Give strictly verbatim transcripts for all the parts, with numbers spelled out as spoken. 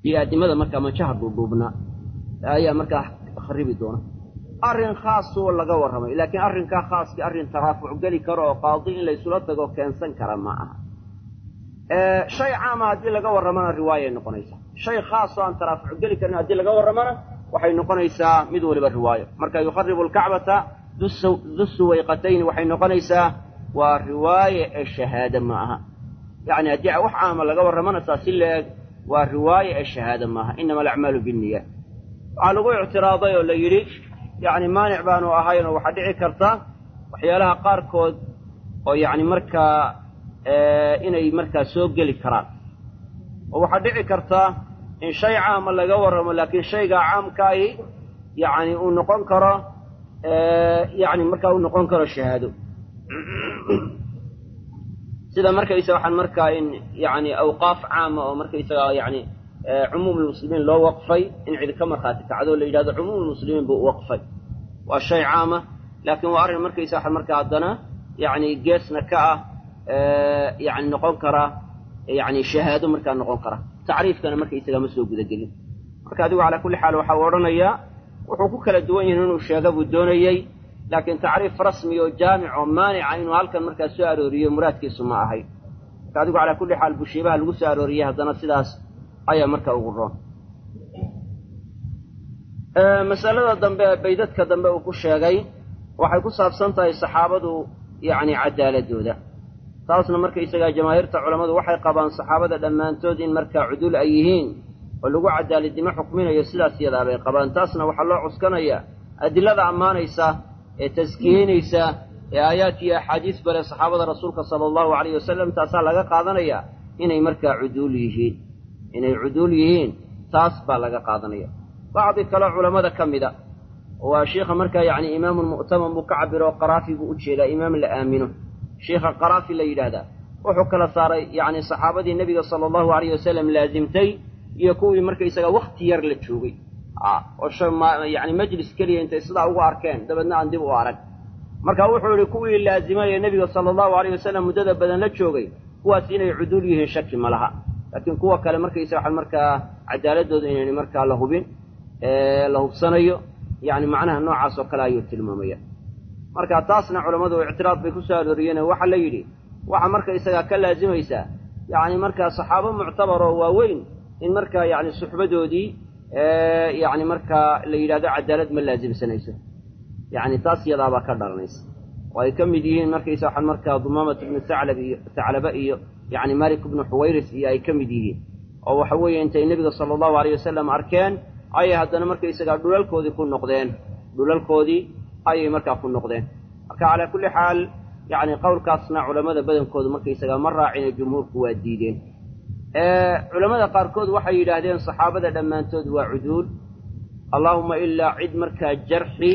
biyaadimada markaa manjaha dhuudhuubnaa ayaa markaa kharibi doona arrin khaas oo laga warramay laakiin arrinkaa khaaskii arrin taraafuc geli karo oo qaadi in laysula tago keensan kara ma aha shay caama haddii laga warramana riwaayay noqonaysaa shay khaas oo aan taraafuc geli karin haddii laga warramana waxay noqonaysaa mid waliba riwaayo marka yukharibu alkacbata du suwayqatayni waxay noqonaysaa waa riwaaye ee shahaada ma aha yacni haddii wax caama laga warramana saa si la-eg waa riwaaye ee shahaada ma aha inama alacmaalu binniyaat waxaa lagu ictiraaday oo la yidhi yacni maanic baanu ahayn oo waxaa dhici karta waxyaalaha qaarkood oo yacni markaa inay markaa soo geli karaan oo waxaa dhici karta in shay caama laga warramo laakiin shaygaa caamkaahi yacni uu noqon karo yacni markaa uu noqon karo shahaado sida markaysa waxaan markaa in yacni awqaaf caama oo markaysaga yacni cumuum almuslimiin loo waqfay in cidi ka markhaati kacdo la yidhahdo cumuum almuslimiin buu waqfay waa shay caama laakiin waa arrin markaysa waxaan markaa haddana yacni geesna ka ah yacni noqon kara yacni shahaado markaa noqon kara tacriifkana markaysaga ma soo gudagelin marka adigu calaa kulli xaal waxa uu odhanayaa wuxuu ku kala duwan yahin inuu sheego buu doonayey laakiin tacriif rasmi oo jaamic oo maanica inuu halkan markaa soo arooriyo muraadkiisu ma ahay marka adigu calaa kulli xaal bushiibaha lagu soo arooriyey haddana sidaas ayaa markaa ugu roon masalada dambe baydadka dambe uu ku sheegay waxay ku saabsan tahay saxaabadu yacni cadaaladooda taasna markaysagaa jamaahiirta culammadu waxay qabaan saxaabada dhammaantood in markaa cuduul ay yihiin oo lagu cadaaladnimo xukminayo sidaas yadaa bay qabaan taasna waxaa loo cuskanayaa adilada ammaanaysa ee taskiyeynaysa ee aayaad iyo axaadiis bare saxaabada rasuulka sala allahu calayhi wasalam taasaa laga qaadanayaa inay markaa cuduul yihiin inay cuduul yihiin taas baa laga qaadanaya bacdi kaleo culammada ka mida waa sheikha markaa yacni imaamun mu'taman buu ka cabiro oo qaraafi buu u jeedaa imaam la aamino sheikha qaraafi la yidhaahdaa wuxuu kala saaray yacni saxaabadii nebiga sala allahu alayhi wasalam laasimtay iyo kuwii markaysaga wakti yar la joogay oo yacni majlis keliya intay sidaa ugu arkeen dabeedna aan dib u arag marka wuxuu yidhi kuwii laazimay ee nebiga sala allahu alayh wasalam muddada badan la joogay kuwaas inay cuduul yihiin shaki ma laha laakiin kuwa kale markaysa waxaan markaa cadaaladooda inayna markaa la hubin la hubsanayo yacni macnaha noocaas oo kale ayuu tilmaamaya marka taasna culammadu ictiraad bay ku soo arooriyeen waxaa la yidhi waxaa markaysagaa ka laazimaysaa yacni markaa saxaabo muctabar oo waaweyn in markaa yacni suxbadoodii yacni markaa la yidhahdo cadaalad ma laasimsanayso yacni taas yadaabaa ka dhalanaysa oo ay ka mid yihiin markaysa waxaan markaa dumaamat ibnu saclab iyo saclaba iyo yacni malik ibnu xuwayris iyo ay ka mid yihiin oo waxa weeye intay nebiga sala allahu alayh wasalam arkeen ayay haddana markaysagaa dhulalkoodii ku noqdeen dhulalkoodii ayay markaa ku noqdeen marka calaa kulli xaal yacni qowlkaasna culammada badankoodu markaysagaa ma raacine jumhuurku waa diideen culammada qaarkood waxay yidhaahdeen saxaabada dhammaantood waa cuduul allaahuma ilaa cid markaa jarxi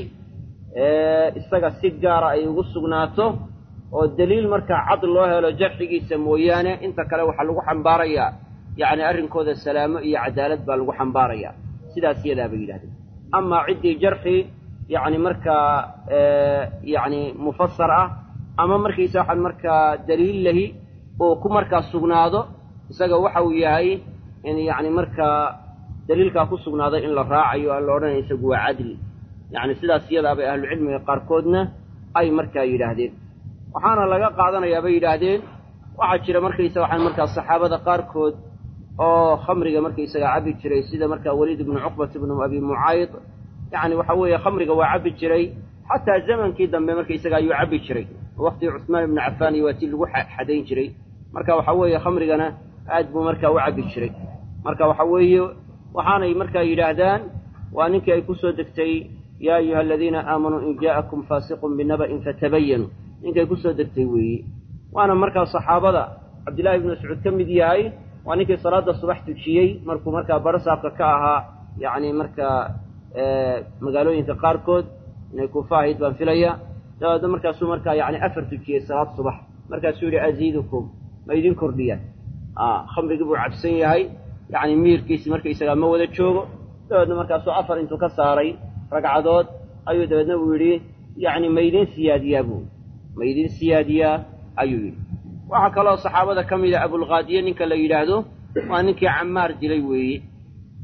isaga si gaara ay ugu sugnaato oo daliil markaa cad loo helo jarxigiisa mooyaane inta kale waxaa lagu xambaarayaa yacni arrinkooda salaamo iyo cadaalad baa lagu xambaarayaa sidaas yadaa bay yidhahdeen amaa ciddii jarxi yacni markaa yacni mufasar ah ama markaysa waxaan markaa daliil lahi oo ku markaa sugnaado isaga waxa uu yahay in yacni markaa daliilkaa ku sugnaaday in la raacayo aan la odhanaya isagu waa cadli yacni sidaas iyadaa bay ahlucilmiga qaarkoodna ay markaa yidhaahdeen waxaana laga qaadanayaa bay yidhaahdeen waxaa jira markaysa waxaan markaa saxaabada qaarkood oo khamriga markaysaga cabbi jiray sida markaa weliid ibnu cuqbat ibnu abi mucayd yacni waxa weeye khamriga waa cabbi jiray xataa zamankii dambe markaysaga ayuu cabbi jiray waqtigii cusmaan ibnu cafaan iyo waa tii lagu xadayn jiray marka waxa weeye khamrigana aad buu markaa u cabbi jiray marka waxa weeye waxaanay markaa yidhaahdaan waa ninkii ay ku soo degtay yaa ayuha aladiina aamanuu in jaa'akum faasiqun binaba'in fatabayanuu ninkay ku soo degtay weeye waana markaa saxaabada cabdillahi ibnu mascuud ka mid yahay waa ninkii salaada subax tujiyey markuu markaa barasaabka ka ahaa yacni markaa magaalooyinka qaarkood inay kuufa ahayd baan filaya dabeedna markaasuu markaa yacni afar tujiyey salaad subax markaasuu yidhi aziidukum ma idin kordhiyaan khamrigii buu cabsan yahay yacni miirkiisi markaysagaa ma wada joogo dabeedna markaasuu afar intuu ka saaray ragcadood ayuu dabeedna buu yidhi yacni ma idin siyaadiyaa buu ma idin siyaadiyaa ayuu yidhi waxaa kaloo saxaabada ka mida abulqaadiye ninka la yidhaahdo waa ninkii camaar dilay weeye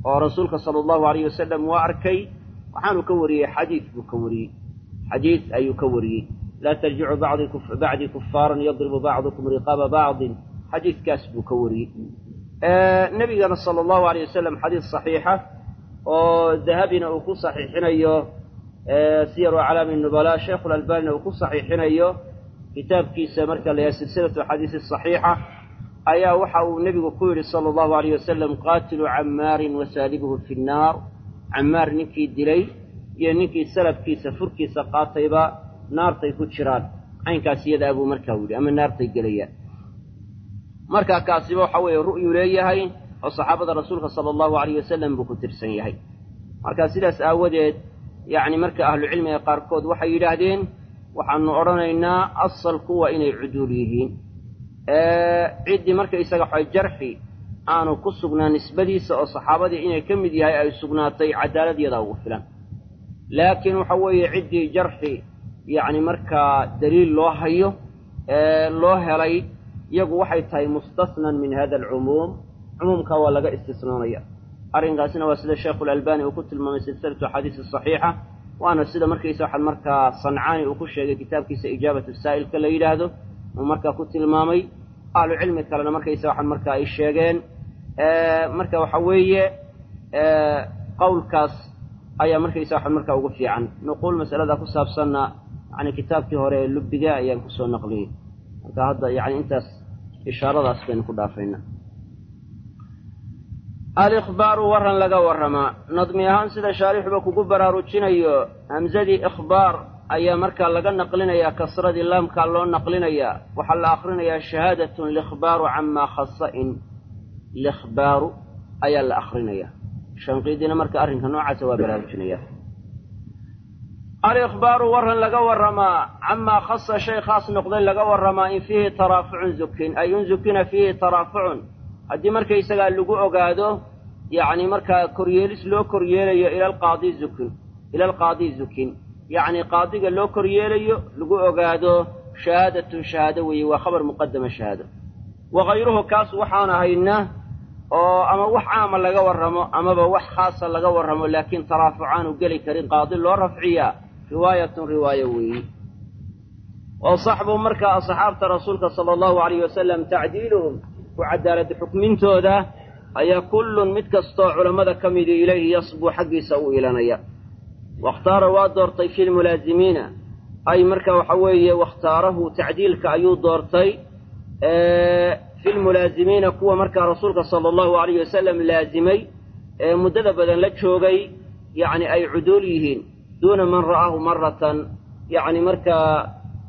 ورسولك صلى الله عليه وسلم وأركي وحانو كوري حديث بكوري حديث أي كوري لا ترجعوا بعض كف بعد كفارا يضرب بعضكم رقاب بعض حديث كاسب كوري آه نبينا صلى الله عليه وسلم حديث صحيحة وذهبنا وكو صحيحين أيوه آه سير أعلام النبلاء شيخ الألباني وكو صحيحين أيوه كتاب كيسة مركز اللي هي سلسلة الحديث الصحيحة أيا وحاو النبي كوري صلى الله عليه وسلم قاتل عمار وسالبه في النار عمار نكي دلي ينكي سلب كيسة فركيسة قاطبة نار تيكوت شران عين كاسية أبو مركاولي أما النار تيقليا مركا كاسبة وحاوي الرؤي ليهي وصحابة رسولك صلى الله عليه وسلم بكتر سنيهي مركا سلاس آودت يعني مركا أهل العلم يقاركود وحي لهدين وحن أرنينا أصل قوة إني عدوليهين آه عدي مركا إساق حي جرحي آنو كسقنا نسبدي سأو صحابة إني كمدي هاي أي سقناتي عدالة يضاو فلان لكن وحوي عدي جرحي يعني مركا دليل الله هيو آه الله هلي يقو وحي تاي مستثنى من هذا العموم عموم كوالا استثنانية أرين قاسنا وسيد الشيخ الألباني وكنت المهم سلسلة حديث الصحيحة وأنا سيدة مركا يساحل مركا صنعاني وكش كتاب كيس إجابة السائل كلا يلاهدو ومركا كنت المامي قالوا علمي كلا مركا يساحل مركا إيشيغين آه مركا وحوية آه قول كاس أي مركا يساحل مركا وقفي عن نقول مسألة ذا كساب صنع عن كتاب كهوري اللبقاء ينكسو النقلي هذا يعني انت إشارة ذا سكين كدافعنا الإخبار ورن لغا ورما نظمي هان سيدا شارح بكو براروتشين أيو همزدي إخبار أي مركا لغا نقلنا يا كسرة اللام كاللون نقلنا يا وحل آخرين يا شهادة الإخبار عما خصائن الإخبار أي الآخرين يا شنقيدنا مركا أرين كنوعة سوا براروتشين يا الإخبار ورن لغا ورما عما خص شيء خاص نقضين لغا ورما إن فيه ترافع زكين أي ينزكين فيه ترافع هدي مركا يساقا اللقو أقادو يعني مركا كورياليس لو كورياليو إلى القاضي زكين إلى القاضي زكين يعني قاضي لو كورياليو لقو أقادو شهادة شهادة وخبر مقدم الشهادة وغيره كاس وحانا هينه أما وح عام لغا ورمو أما بوح خاصة لغا ورمو لكن ترافعان وقلي كرين قاضي لو رفعيا رواية رواية وي وصحبه مركا أصحابة رسولك صلى الله عليه وسلم تعديلهم وعدالة حكمين تودا أي كل متكستو علماء كمد إليه يصبو حق يسوي إلى واختار وادور طيف الملازمين أي مركا وحوية واختاره تعديل كأيو دورتي اه في الملازمين كوا مركا رسولك صلى الله عليه وسلم لازمي اه مدد بدن لتشوغي يعني أي عدوليهين دون من رآه مرة يعني مركا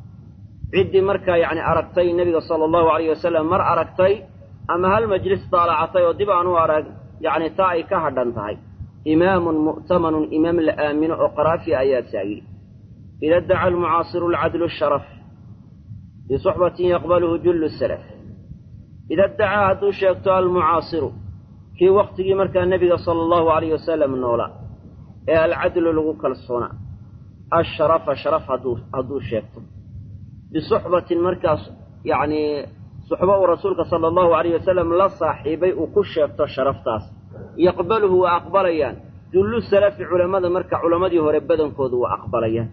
عدي مركا يعني أركتي النبي صلى الله عليه وسلم مر أركتي أما هالمجلس طالعتي ودبع أنوارك يعني تاعي كهدن تاعي إمام مؤتمن إمام الآمن أقرأ في آيات سعيد إذا ادعى المعاصر العدل الشرف بصحبة يقبله جل السلف إذا ادعى هدو شيكتو المعاصر في وقت مركا النبي صلى الله عليه وسلم النولا العدل لغوك الصنع الشرف شرف هدو, هدو شيكتو بصحبة مركز يعني صحبة رسولك صلى الله عليه وسلم لا صاحبي وكشفت شرفتاس يقبله وأقبليان جل السلف علماء مركع علماء هربدن كود وأقبليان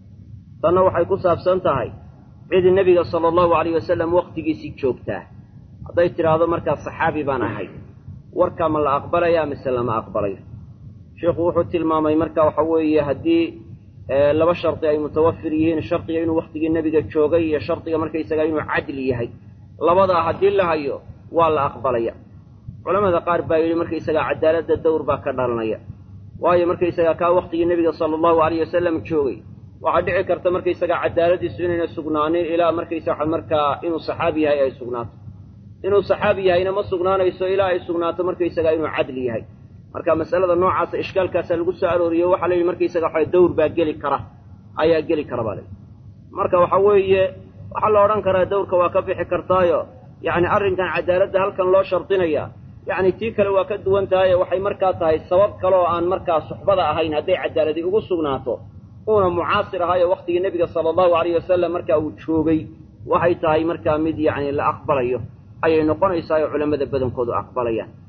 تنو حيكون سابسنتهاي عيد النبي صلى الله عليه وسلم وقت جيسي تشوكته قضيت هذا مركز صحابي بانا هاي وركا من الأقبليا مثل ما أقبليا شيخ وحوت المامي مركا وحوي هدي لaba sharti ay mutawafir yihiin shartiga inuu waqtigii nabiga joogay iyo shartiga markay isaga inuu cadli yahay labada hadii la hayo waa la aqbalaya culimada qaar baa yiri markay isaga cadaalada dawr baa ka dhalanaya waayo markay isaga ka waqtigii nabiga sallallahu alayhi wasallam joogay waxa dhici karta markay isaga cadaaladiisu inay sugnaaneen ilaa markay isaga marka inuu saxaabi yahay ay sugnaato inuu saxaabi yahayna ma sugnaanayso ilaa ay sugnaato markay isaga inuu cadli yahay marka mas'alada noocaas ishkaalkaas lagu soo arooriyo waxa la yiri markay isaga waxay dawr baa gali kara ayaa gali kara baa marka waxa weeye waxa la oran karaa dawrka waa ka bixi kartaayo yaani arrinkan cadaaladda halkan loo shartinaya yaani tii kale waa ka duwan tahay waxay markaa tahay sabab kale oo aan markaa suxbada ahayn haday cadaaladi ugu sugnaato una mucaasir ahayo waqtigii nabiga sallallahu alayhi wasallam marka uu joogay waxay tahay markaa mid yaani la aqbalayo ayay noqonaysaa culimada badankoodu aqbalayaan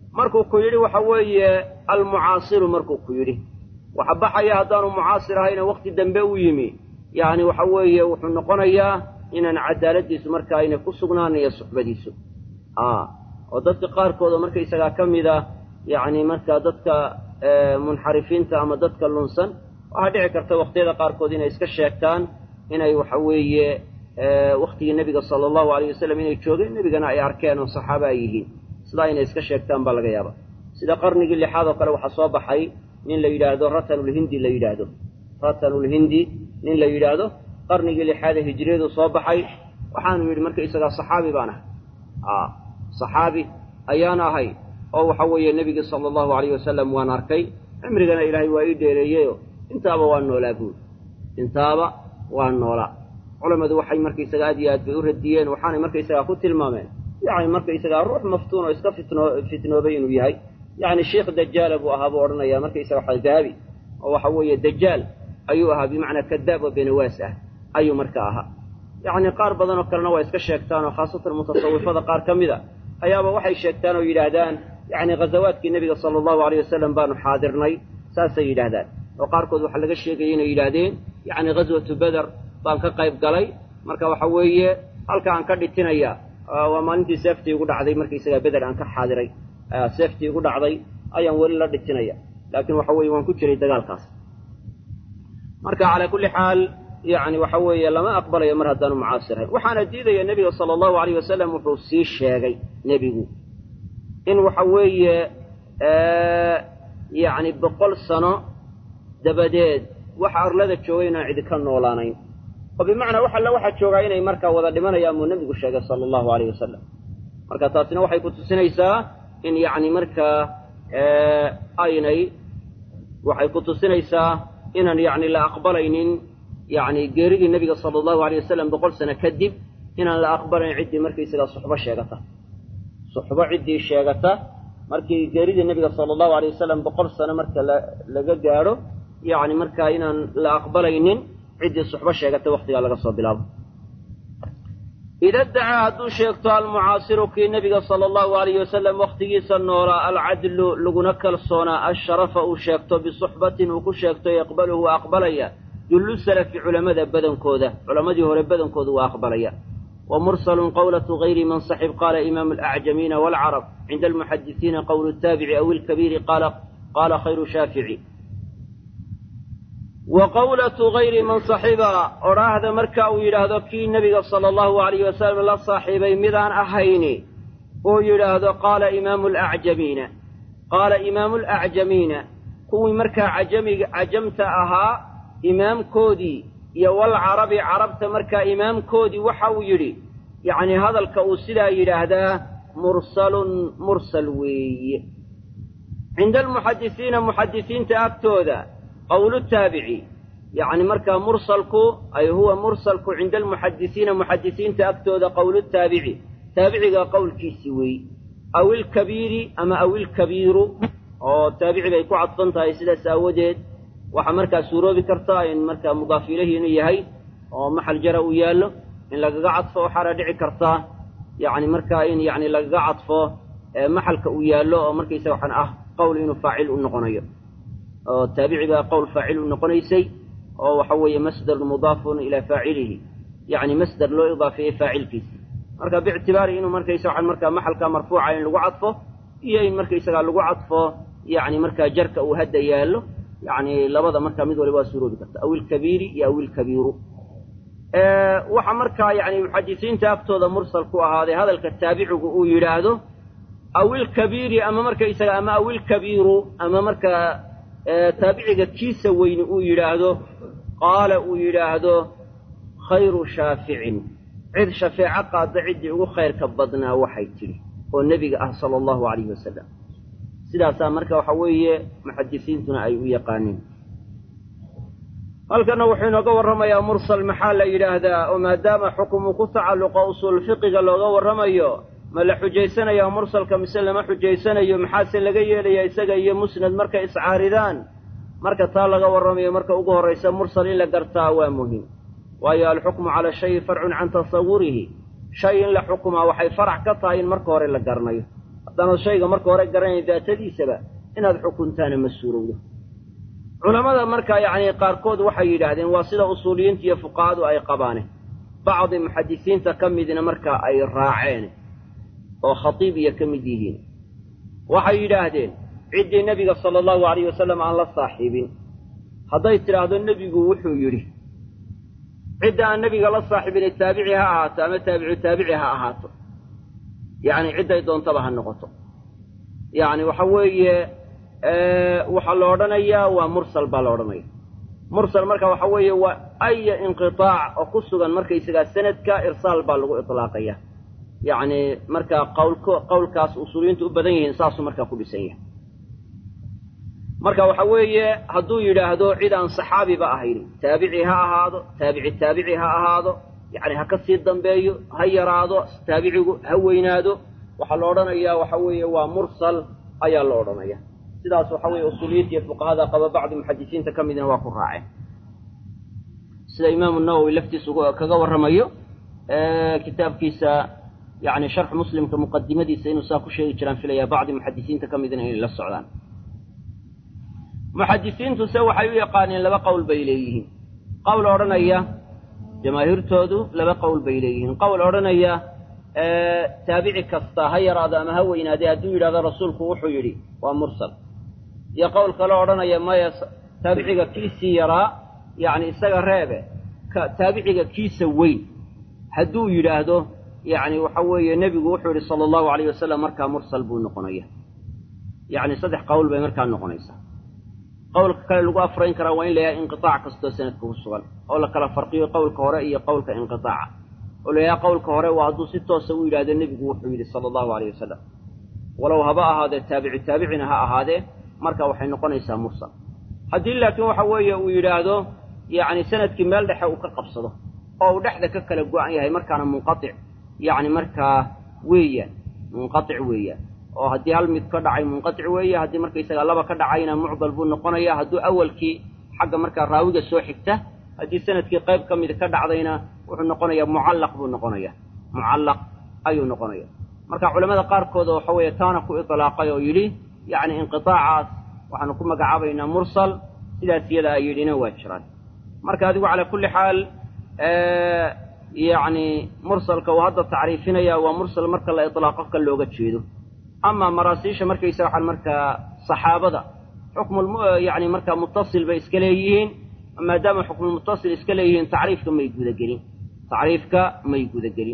markuu ku yidhi waxa weeye almucaasiru markuu ku yidhi waxa baxaya haddaanu mucaasir ahayna waqti dambe u yimi yacni waxa weeye wuxuu noqonayaa inaan cadaaladdiisu marka ayna ku sugnaanayo suxbadiisu a oo dadka qaarkooda markaysagaa ka mid ah yacni markaa dadka munxarifiinta ama dadka lunsan waxaa dhici karta waqtiyada qaarkood inay iska sheegtaan inay waxa weeye waktigii nebiga sala allahu alayh wasalam inay joogeen nebigana ay arkeen oo saxaaba ay yihiin sidaa inay iska sheegtaan baa laga yaaba sida qarnigii lixaad oo kale waxaa soo baxay nin la yidhaahdo ratanulhindi la yidhaahdo ratanulhindi nin la yidhaahdo qarnigii lixaadee hijriyadu soo baxay waxaanu yidhi marka isagaa saxaabi baan ahay a saxaabi ayaan ahay oo waxa weeye nebigii sala allahu alayh wasalam waan arkay cimrigana ilaahay waa ii dheereeyeyo intaaba waa noolaa buuri intaaba waa noolaa culammadu waxay markaysaga aad iyo aad bay u radiyeen waxaanay markaysagaa ku tilmaameen yacni markaysagaa ruux maftuun oo iska fitnoo fitnoobay inuu yahay yacni sheikh dajaala buu ahaa buu odhanayaa markaysaga waxa dahabi oo waxa weeye dajaal ayuu ahaa bimacnaa kadaab oo benawaas ah ayuu marka ahaa yacni qaar badan oo kalena waa iska sheegtaan oo khaasatan mutasawifada qaar ka mid a ayaaba waxay sheegtaan oo yidhaahdaan yacni ghazawaadkii nebiga sala allahu alayh wasalam baanu xaadirnay saasay yidhaahdaan oo qaarkood waxaa laga sheegaya inay yidhaahdeen yacni ghaswatu beder baan ka qayb galay marka waxa weeye halka aan ka dhitinaya waa maalintii seeftii igu dhacday markaysagaa beder aan ka xaadiray seeftii igu dhacday ayaan weli la dhitinaya laakiin waxa weeye waan ku jiray dagaalkaas marka calaa kulli xaal yacni waxa weeye lama aqbalayo mar haddaanu mucaasirahayn waxaana diidaya nebiga sala allahu alayh wasalam wuxuu sii sheegay nebigu in waxa weeye yacni boqol sano dabadeed waxa arlada joogay inaan cidi ka noolaanayn oo bimacnaa wax alla waxaa joogaa inay markaa wada dhimanayaan buu nebigu sheegay sala allahu alayh wasalam marka taasina waxay ku tusinaysaa in yacni markaa aynay waxay ku tusinaysaa inaan yacni la aqbalaynin yacni geeridii nebiga sala allahu alayh wasalam boqol sano kadib inaan la aqbalayn ciddii markaysagaa suxbo sheegata suxbo ciddii sheegata markii geeridii nebiga sala allahu alayh wasalam boqol sano marka la laga gaadho yacni markaa inaan la aqbalaynin ciddii suxbo sheegata waktigaa laga soo bilaabo ida dacaa hadduu sheegto almucaasiru kii nebiga sala allahu alayh wasalam wakhtigiisa noolaa alcadlu laguna kalsoonaa asharafa uu sheegto bisuxbatin uu ku sheegto yaqbaluhu waa aqbalaya jullu salafi culammada badankooda culammadii hore badankooda waa aqbalaya wa mursalun qawlatu gayri man saxib qaala imaamu alacjamiina waalcarab cinda almuxadisiina qowlu taabici aw ilkabiiri qaala qaala khayru shaafici wa qawlatu gayri man saxiba odhaahda marka uu yidhaahdo kii nebiga sala allahu alayh wasalam la saaxiibay midaan ahayni uu yidhaahdo qaala imaamu alacjamiina qaala imaamu alacjamiina kuwii markaa cajamiga cajamta ahaa imaamkoodii iyo walcarabi carabta markaa imaamkoodii waxa uu yidhi yacni hadalka uu sidaa yidhaahdaa mursalun mursal weeye cinda almuxadisiina muxadisiinta agtooda qowlu taabici yacni markaa mursalku ay huwa mursalku cinda almuxadisiina muxadisiinta agtooda qowlu taabici taabiciga qowlkiisi weey aw ilkabiiri ama aw ilkabiiru oo taabici bay ku cadfan tahay sidaas aawadeed waxaa markaa suuroobi kartaa in markaa mudaaf ilayhi inuu yahay oo maxal jara uu yaallo in lagaga cadfo waxaana dhici kartaa yacni markaa in yacni lagaga cadfo maxalka uu yaallo oo markaysa waxaan ah qowl inuu faacil u noqonayo oo taabici baa qowl faacil u noqonaysay oo waxa weeye masdarun mudaafun ilaa faacilihi yacni masdar loo idaafeeyey faacilkiisa marka biictibaari inuu markaysa waxaan markaa maxalka marfuuca in lagu cadfo iyo in markaysagaa lagu cadfo yacni markaa jarka uu hadda yaallo yacni labada markaa mid waliba waa suuroobi karta aw ilkabiiri iyo aw ilkabiiru waxa markaa yacni muxadisiinta agtooda mursal ku ahaaday hadalka taabicigu uu yidhaahdo aw ilkabiiri ama markaysaga ama aw ilkabiiru ama markaa taabiciga kiisa weyne uu yidhaahdo qaala uu yidhaahdo khayru shaaficin cid shafeeco qaadda ciddii ugu khayrka badnaa waxay tidhi oo nebiga ah sala allahu calayhi wasalam sidaasaa marka waxa weeye muxadisiintuna ay u yaqaaniin halkanna wuxuu inooga warramayaa mursal maxaa la yidhaahdaa oo maadaama xukumu ku tacalluqa usuul fiqiga looga warramayo ma la xujaysanayaa mursalka mise lama xujaysanayo maxaase laga yeelayaa isaga iyo musnad markay iscaaridaan marka taa laga warramayo marka ugu horraysa mursal in la gartaa waa muhim waayo alxukmu cala shayi farcun can tasawurihi shay in la xukumaa waxay farac ka tahay in marka hore la garanayo haddaanad shayga marka hore garanayn daatadiisaba inaad xukuntaana ma suurowdo culamada markaa yacni qaarkood waxay yidhaahdeen waa sida usuuliyiinta iyo fuqahadu ay qabaane bacdi muxadisiinta ka midna markaa ay raaceen oo khatiib iyo ka mid yihiin waxay yidhaahdeen ciddii nebiga sala allahu alayh wasalam aan la saaxiibin hadday tidhaahdo nebigu wuxuu yidhi cidda aan nebiga la saaxiibin taabici ha ahaato ama taabicu taabici ha ahaato yacni cidday doontaba ha noqoto yacni waxa weeye waxaa la odhanayaa waa mursal baa la odhanaya mursal marka waxa weeye waa aya inqitaac oo ku sugan markaysagaa sanadka irsaal baa lagu itlaaqaya yacni markaa qawlko qowlkaas usuuliyiintu u badan yihiin saasuu markaa ku dhisan yahay marka waxa weeye hadduu yidhaahdo cid aan saxaabiba ahayn taabici ha ahaado taabici taabici ha ahaado yacni ha ka sii dambeeyo ha yaraado taabicigu ha weynaado waxaa la odhanayaa waxa weeye waa mursal ayaa la odhanaya sidaas waxa weeye usuuliyiinta iyo fuqahada qaba bacdi muxadisiinta ka midna waa ku raaceen sida imaamu nawowi laftiisu kaga warramayo kitaabkiisa yacni sharx muslimka muqadimadiisa inuu saa ku sheegi jiraan filayaa bacdi muxadisiinta ka midna inay la socdaan muxadisiintu se waxay u yaqaaneen laba qowl bay leeyihiin qowl odhanaya jamaahiirtoodu laba qowl bay leeyihiin qowl odhanaya taabici kasta ha yaraado ama ha weynaadee hadduu yidhahdo rasuulku wuxuu yidhi waa mursal iyo qowl kale odhanaya maya taabiciga kiisii yaraa yacni isaga reebe ka taabiciga kiisa weyn hadduu yidhaahdo yacni waxa weeye nebigu wuxuu yidhi sala allahu alayh wasalam markaa mursal buu noqonaya yacni saddex qowl bay markaa noqonaysaa qowlka kale lagu afrayn karaa waa in la yahay inqitaac kastoo sanadka ku sugan oo la kala farqiyo qowlka hore iyo qowlka inqitaaca oo la yahay qowlka hore waa hadduu si toosa u yidhahdo nebigu wuxuu yidhi sala allahu alayh wasalam walow haba ahaadee taabici taabicina ha ahaadee marka waxay noqonaysaa mursal haddii laakiin waxa weeye uu yidhaahdo yacni sanadkii meel dhexe uu ka qabsado oo uu dhexda ka kala go-an yahay markaana munqatic yacni markaa weeyaan munqatic weeyaan oo haddii hal mid ka dhacay munqatic weeye haddii markaysaga laba ka dhacayna mucdal buu noqonayaa hadduu awalkii xagga markaa raawiga soo xigta haddii sanadkii qayb ka mid ka dhacdayna wuxuu noqonayaa mucallaq buu noqonayaa mucallaq ayuu noqonaya marka culamada qaarkooda waxa weeye taana ku itlaaqay oo yidhi yacni inqitaacaas waxaanu ku magacaabaynaa mursal sidaas iyada ay yidhina waa jiraan marka adigu calaa kulli xaal yacni mursalka uu hadda tacriifinaya waa mursal marka la itlaaqo ka looga jeedo ama maraasiisha markaysa waxaan markaa saxaabada xukmu yacni markaa muttasil bay iska leeyihiin maadaama xukmulmuttasil iska leeyihiin tacriifka may gudagelin tacriifka may gudagelin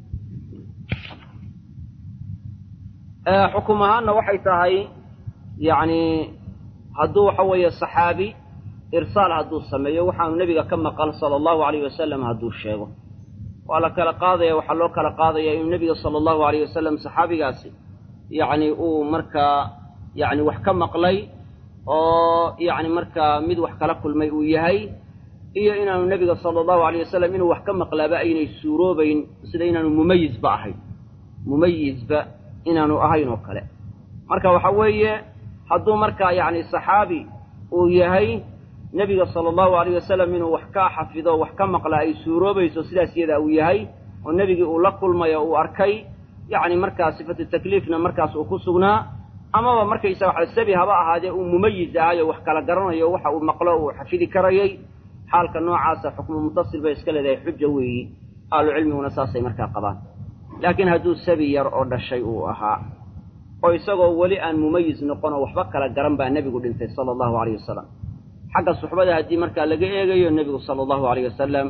xukum ahaanna waxay tahay yacni hadduu waxa weeye saxaabi irsaal hadduu sameeyo waxaanu nebiga ka maqan sala allahu alayh wasalam hadduu sheego waa la kala qaadaya waxaa loo kala qaadaya inuu nebiga sala allahu alayh wasalam saxaabigaasi yacni uu markaa yacni wax ka maqlay oo yacni markaa mid wax kala kulmay uu yahay iyo inaanu nebiga sala allahu alayh wasalam inuu wax ka maqlaaba aynay suuroobayn sida inaanu mumayizba ahayn mumayizba inaanu ahayn oo kale marka waxa weeye hadduu markaa yacni saxaabi uu yahay nebiga sala allahu alayh wasalam inuu wax ka xafido wax ka maqla ay suuroobayso sidaas iyada uu yahay oo nebigii uu la kulmayo uu arkay yacni markaa sifatu takliifna markaas uu ku sugnaa amaba markaysa waxa sabi haba ahaadee uu mumayiz ahayo wax kala garanayo waxa uu maqlo uu xafidi karayay xaalka noocaasa xukmu muttasil bay iska leedahay xujo weeyi ahlu cilmiguna saasay markaa qabaan laakiin hadduu sabi yar oo dhashay uu ahaa oo isagoo weli aan mumayiz noqon oo waxba kala garan baa nebigu dhintay sala allahu alayh wasalam xagga suxbada haddii markaa laga eegayo nebigu sala allahu alayh wasalam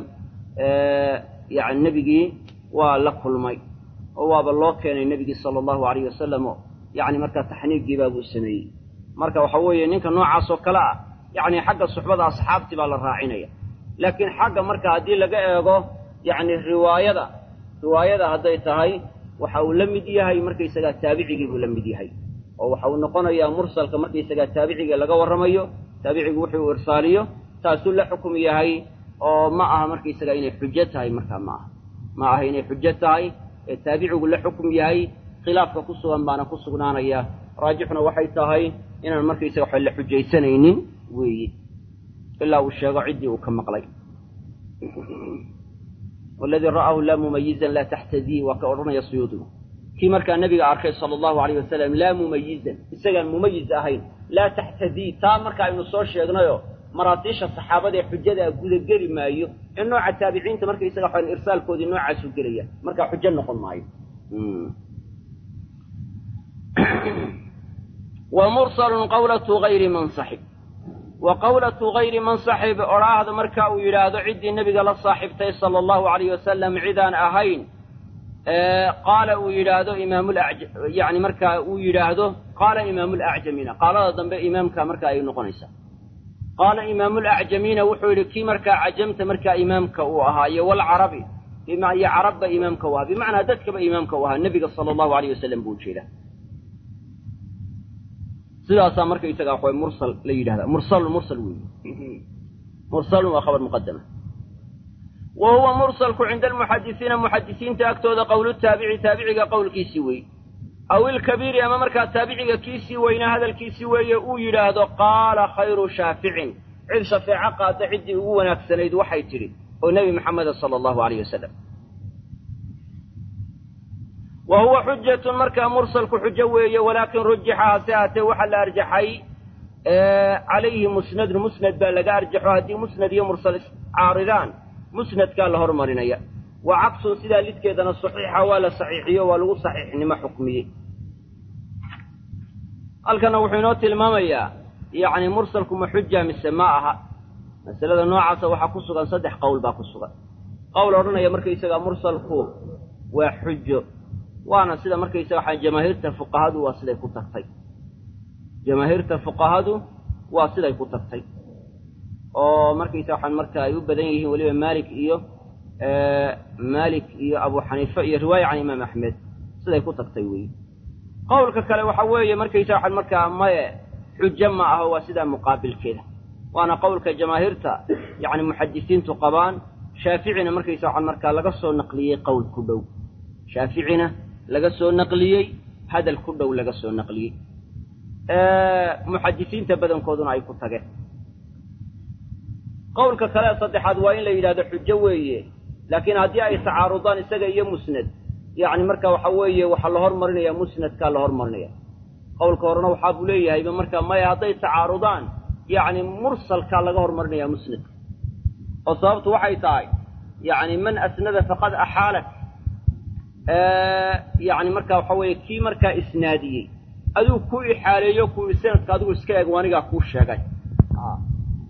yacni nebigii waa la kulmay oo waaba loo keenay nebigii sala allahu alayh wasalam oo yacni markaa taxniigii baabuu sameeyey marka waxa weeye ninka noocaas oo kale ah yacni xagga suxbada asxaabtii baa la raacinaya laakiin xagga marka haddii laga eego yacni riwaayada riwaayada hadday tahay waxa uu la mid yahay markaysagaa taabicigii buu la mid yahay oo waxa uu noqonayaa mursalka markaysagaa taabiciga laga warramayo taabicigu wuxuu irsaaliyo taasuu la xukum yahay oo ma aha markaysagaa inay xujo tahay markaa ma aha ma aha inay xujo tahay ee taabicigu la xukum yahay khilaafka ku sugan baana ku sugnaanaya raajixuna waxay tahay inaan markaysaga waxa la xujaysanaynin weeye ilaa uu sheego ciddii uu ka maqlay والذي رآه لا مميزا لا تحتديه وكأرنا يصيده كي مركا النبي أركي صلى الله عليه وسلم لا مميزا إساقا مميز أهين لا تحتذي تا مركا إنو صور شيئا مراتيش الصحابة دي حجة قد قري مايو النوع التابعين تمركا إساقا حوان إرسال كود النوع عسو قرية مركا حجة نقل مايو ومرسل قولة غير منصحب وقولة غير منصحب أراد مركا ويراد عدي النبي قال الصاحبتي صلى الله عليه وسلم عدان أهين آه قال ويراد إمام الأعجم يعني مركا ويراده قال إمام الأعجمين قال هذا ذنب إمامك مركا أي نقنيسا قال إمام الأعجمين وحول كي مركا عجمت مركا إمامك وها والعربي بما هي عرب إمامك وها بمعنى ذاتك بإمامك وها النبي صلى الله عليه وسلم بوجيله سيدا مركا يسقى مرسل ليد هذا مرسل مرسل وي مرسل وخبر مقدمة وهو مرسل عند المحدثين محدثين تأكتوا قول التابع تابع قول كيسوي أو الكبير أما مركا تابع كيسوي هذا الكيسوي يقول هذا قال خير شافع عند شفاعة قاد عدي هو نفسنيد وحي تري والنبي محمد صلى الله عليه وسلم وهو حجة مركا مرسل كحجوية ولكن رجحها ساعته وحل أرجحي آه عليه مسند مسند بلغ أرجحها دي مسند يمرسل عارضان مسند كان له مرنيا وعكس سيدا لدكيدنا الصحيحة ولا صحيحية ولا صحيح إنما حكمية قال كان وحينوت المامية يعني مرسلكم حجة من سماعها مسألة النوع سوى كسوغا صدح قول باكو السوغا قول أرنا يا مركي سيدا مرسلكم وحجة وانا سيدا مركي سيدا جماهير تفقهاد واسيدا يكون تغطي جماهير تفقهاد واسيدا يكون تغطي oo markaysa waxaan markaa ay u badan yihiin waliba Malik iyo ee Malik iyo Abu Hanifa iyo riwaaya aan Imam Ahmed siday ku tagtay weey qowlka kale waxa weeye markaysa waxaan markaa ma xujja ma ah waa sida muqaabilkeeda waana qowlka jamaahirta yaani muhaddisiintu qabaan Shaafiicina markaysa waxaan markaa laga soo naqliyay qowl ku dhow Shaafiicina laga soo naqliyay hadal ku dhow laga soo naqliyay ee muhaddisiinta badankooduna ay ku tageen قولك ثلاثة صدحات وإن لا يلاد حجوية لكن هذه أي تعارضان إسقى مسند يعني مركا وحوية وحلهر مرنية مسند كالهر مرنية قولك ورنا وحابولية هي مركا ما يعطي تعارضان يعني مرسل كالهر مرنية مسند أصابت وحي تاي يعني من أسند فقد أحالك آه يعني مركا وحوية كي مركا إسنادية أدو كوي حالي يكوي سند كادو إسكاق وانيقا كوش شاقاي آه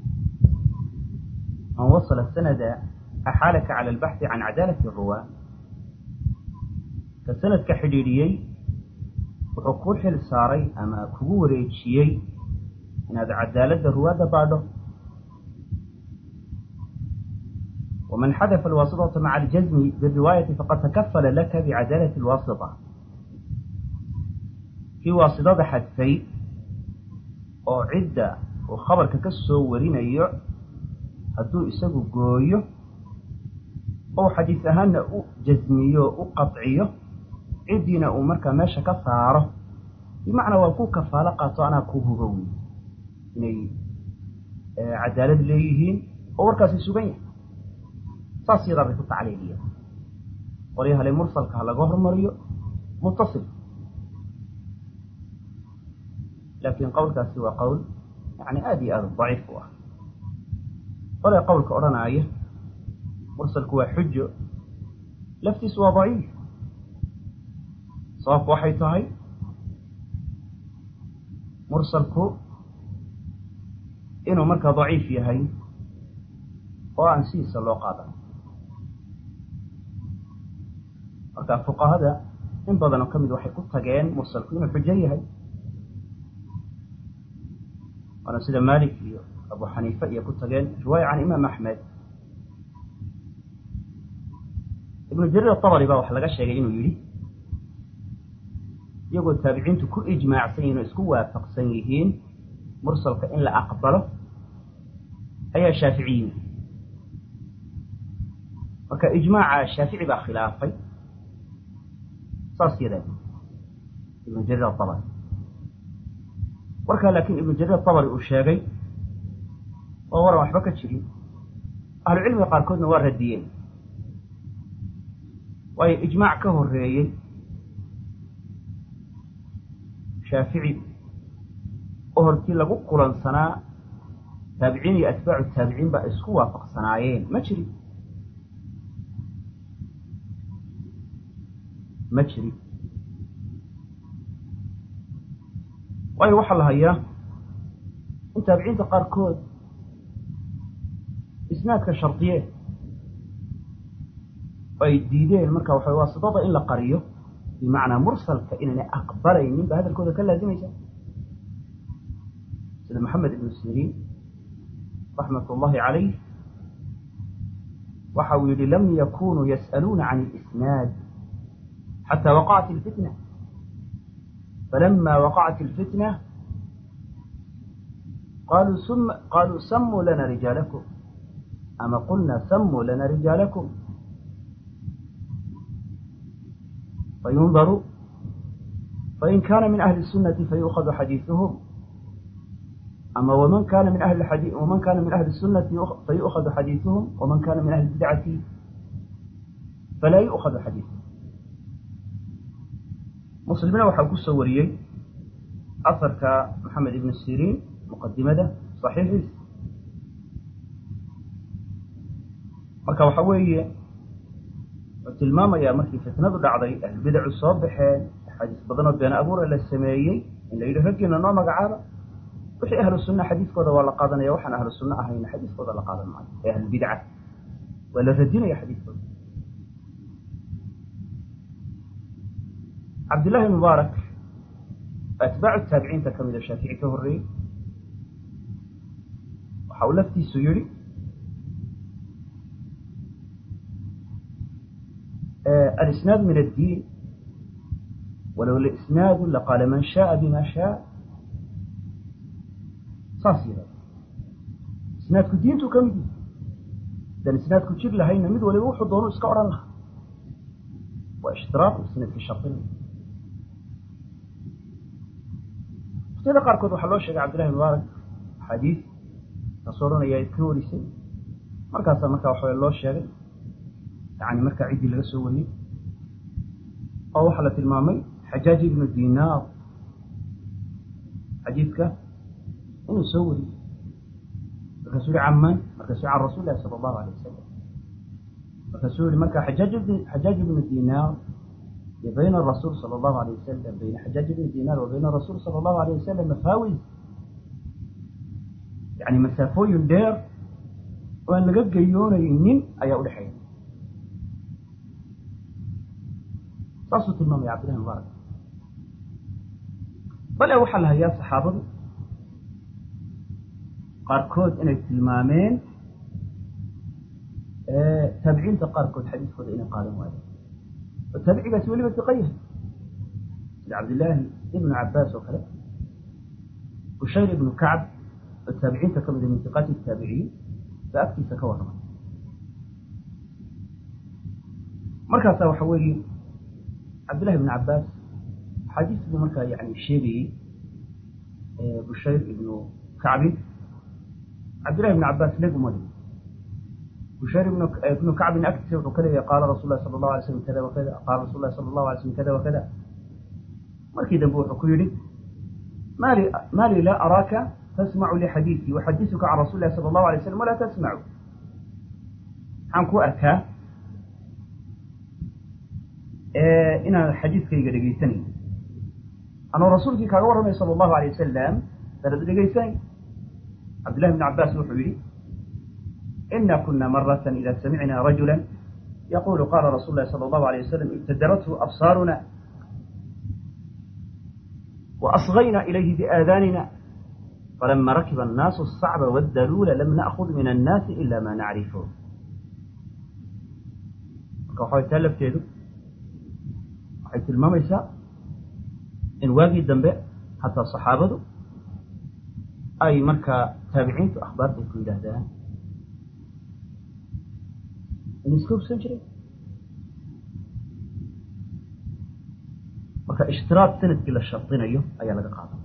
من وصل السند أحالك على البحث عن عدالة الرواة كالسند كحديديي وحقول حل ساري أما كوري شيء إن هذا عدالة الرواة بعده ومن حذف الواسطة مع الجزم بالرواية فقد تكفل لك بعدالة الواسطة في واسطة حدثي أو عدة وخبر ككسو ورينيع hadduu isagu gooyo oo xadiis ahaanna u jazmiyo u qadciyo cidiina uu markaa meesha ka saaro bimacnaa waa ku kafaalo qaato anaa ku hubow inay cadaalad leeyihiin oo warkaasi sugan yahay saas yada ku tacliiliya wariyaha le mursalka laga hormariyo muttasil laakiin qowlkaasi waa qowl yani aad iyo aad daciif u ah ولا قولك أرانا آية مرسل كوا حجة لفتس وضعيف صاف وحي تهي مرسل كو إنه مركا ضعيف يهي وعن سيس الله قادر مركا فوق هذا إن بدنا كمد وحي كنت جان مرسل كو إنه حجة يهي وأنا سيدا مالك فيه أبو حنيفة يكون تجان رواية عن إمام أحمد ابن جرير الطبري بقى وحلقة شيء إنه يري يقول تابعين كل إجماع سين اسكوا فقسيين مرسل كإن لا أقبله أي شافعيين وكإجماع الشافعي بقى خلافي صار كذا ابن جرير الطبري وكان لكن ابن جرير الطبري والشافعي وورا waxba ka jirin ahlu cilmiga qaarkoodna waa radiyeen way ijmaac ka horeeyay shaafici oo hortii lagu kulansanaa taabiciin iyo atbaacu taabiciin baa isku waafaqsanaayeen ma jiri ma jiri waayo waxaa la hayaa in taabiciinta qaarkood isnaadka shardiye ay diideen marka waxa waasidada in la qariyo bimacnaa mursalka inaanay aqbalaynin ba hadalkooda ka laazimaysa sida maxamed ibnu siriin raxmat ullahi calayh waxa uu yihi lam yakunuu yas'aluuna can اlisnaad xatى waqacat اlfitna falama waqacat اlfitna qaluu sm qaluu samuu lana rijaalakum ama qulna samuu lana rijaalakum fayundaru fain kana min ahli الsunati fayukhadu xadiiثuhum ama wman kana min ahli adi waman kana min ahli الsunati fayukhadu xadiiثuhum waman kana min ahli اbidcati falaa yu'khadu xadiiثuhum muslimna waxaa ku soo wariyey asarka maxamed ibn siriin muqadimada صaxiixiisa marka waxa weeye wuxuu tilmaamayaa markii fitnadu dhacday ahlbidacu soo baxeen axaadiis badanoo been abuura la sameeyey in la yidhi raggiina noo magacaaba wixii ahlu sunna xadiiskooda waa la qaadanaya waxaan ahlu sunna ahayna xadiiskooda la qaadan maayo ee ahlubidca waa la radinaya xadiiskooda cabdillahi mubaarak atbaacu taabiciinta ka mida shaafici ka horreeyey waxa uu laftiisu yihi alisnaad min addiin walow lisnaadu laqaala man shaaa bima shaa saas yidhahda isnaadku diintuu ka mid yihi hadaan isnaadku jir lahayna mid waliba wuxuu doonu iska odhan lahaa waa ishtiraaq isnaadkii shardinay waqtiyada qaarkood waxaa loo sheegay cabdillahi mubaarak axaadiis kaas odhanaya iska warisay markaasaa markaa waxa loo sheegay yani markaa ciddii laga soo wariyey oo waxaa la tilmaamay xajaaj ibnu dinaar xadiidka inuu soo wariyey markaasuu yihi caman markaasuu can rasuuli lahi sala allahu alay wasalam markaasuu yihi marka xajaaj xajaaj ibnu dinaar iyo bayna arasuul sala allahu alayh wasalam bayna xajaaj ibni dinaar wa bayna arasuul sala allahu alayh wasalam mafaawis yani masaafooyin dheer oo aan laga gayoonaynin ayaa udhexeeya saasuu tilmaamaya cabdillahi mubaarak bale waxaa la hayaa saxaabadu qaarkood inay tilmaameen taabiciinta qaarkood xadiiskooda inay qaadan waayeen oo taabicigaasi weliba tiqayahay sida cabdillaahi ibnu cabaas oo kale bushayr ibnu kacb oo taabiciinta ka mida min tiqaati taabiciyiin baa agtiisa ka warramay markaasaa waxa weeye cabdillahi ibnu cabaas xadiis buu markaa yani sheegayey bushayr ibnu kacbin cabdillahi ibnu cabaas leguma le bushayr ibnu kacbin agtiisa wuxuu ka leeyahay qaala rasul lahi sala allahu alay slam kada wakada qaala rasul lahi sala allahu alay slam kada wakada markii dambe wuxuu ku yidhi mali mali laa araaka tasmacu lixadiisi uxadisuka can rasuli lahi sala allahu alay slam walaa tasmacu maxaan ku arkaa inaan xadiiskayga dhegaysanayn anoo rasuulkii kaaga warramay sala allahu alay wasalam sanad dhegaysanayn cabdillahi ibnu cabaas wuxuu yihi ina kuna marata ida samicna rajula yaqulu qala rasul lahi sala allahu alayh wasalam ibtadarathu absaaruna waasgayna ilayhi biaadanina falama rakiba annaasu asacba wadaluula lam na'kud min annaasi ila ma nacrifu marka waxaway taa lafteedu waxay tilmaamaysaa in waagii dambe hataa saxaabadu ay markaa taabiciintu akhbaartay ku yidhaahdaan in iska hubsan jiray marka ishtiraad sanadkii la shardinayo ayaa laga qaadan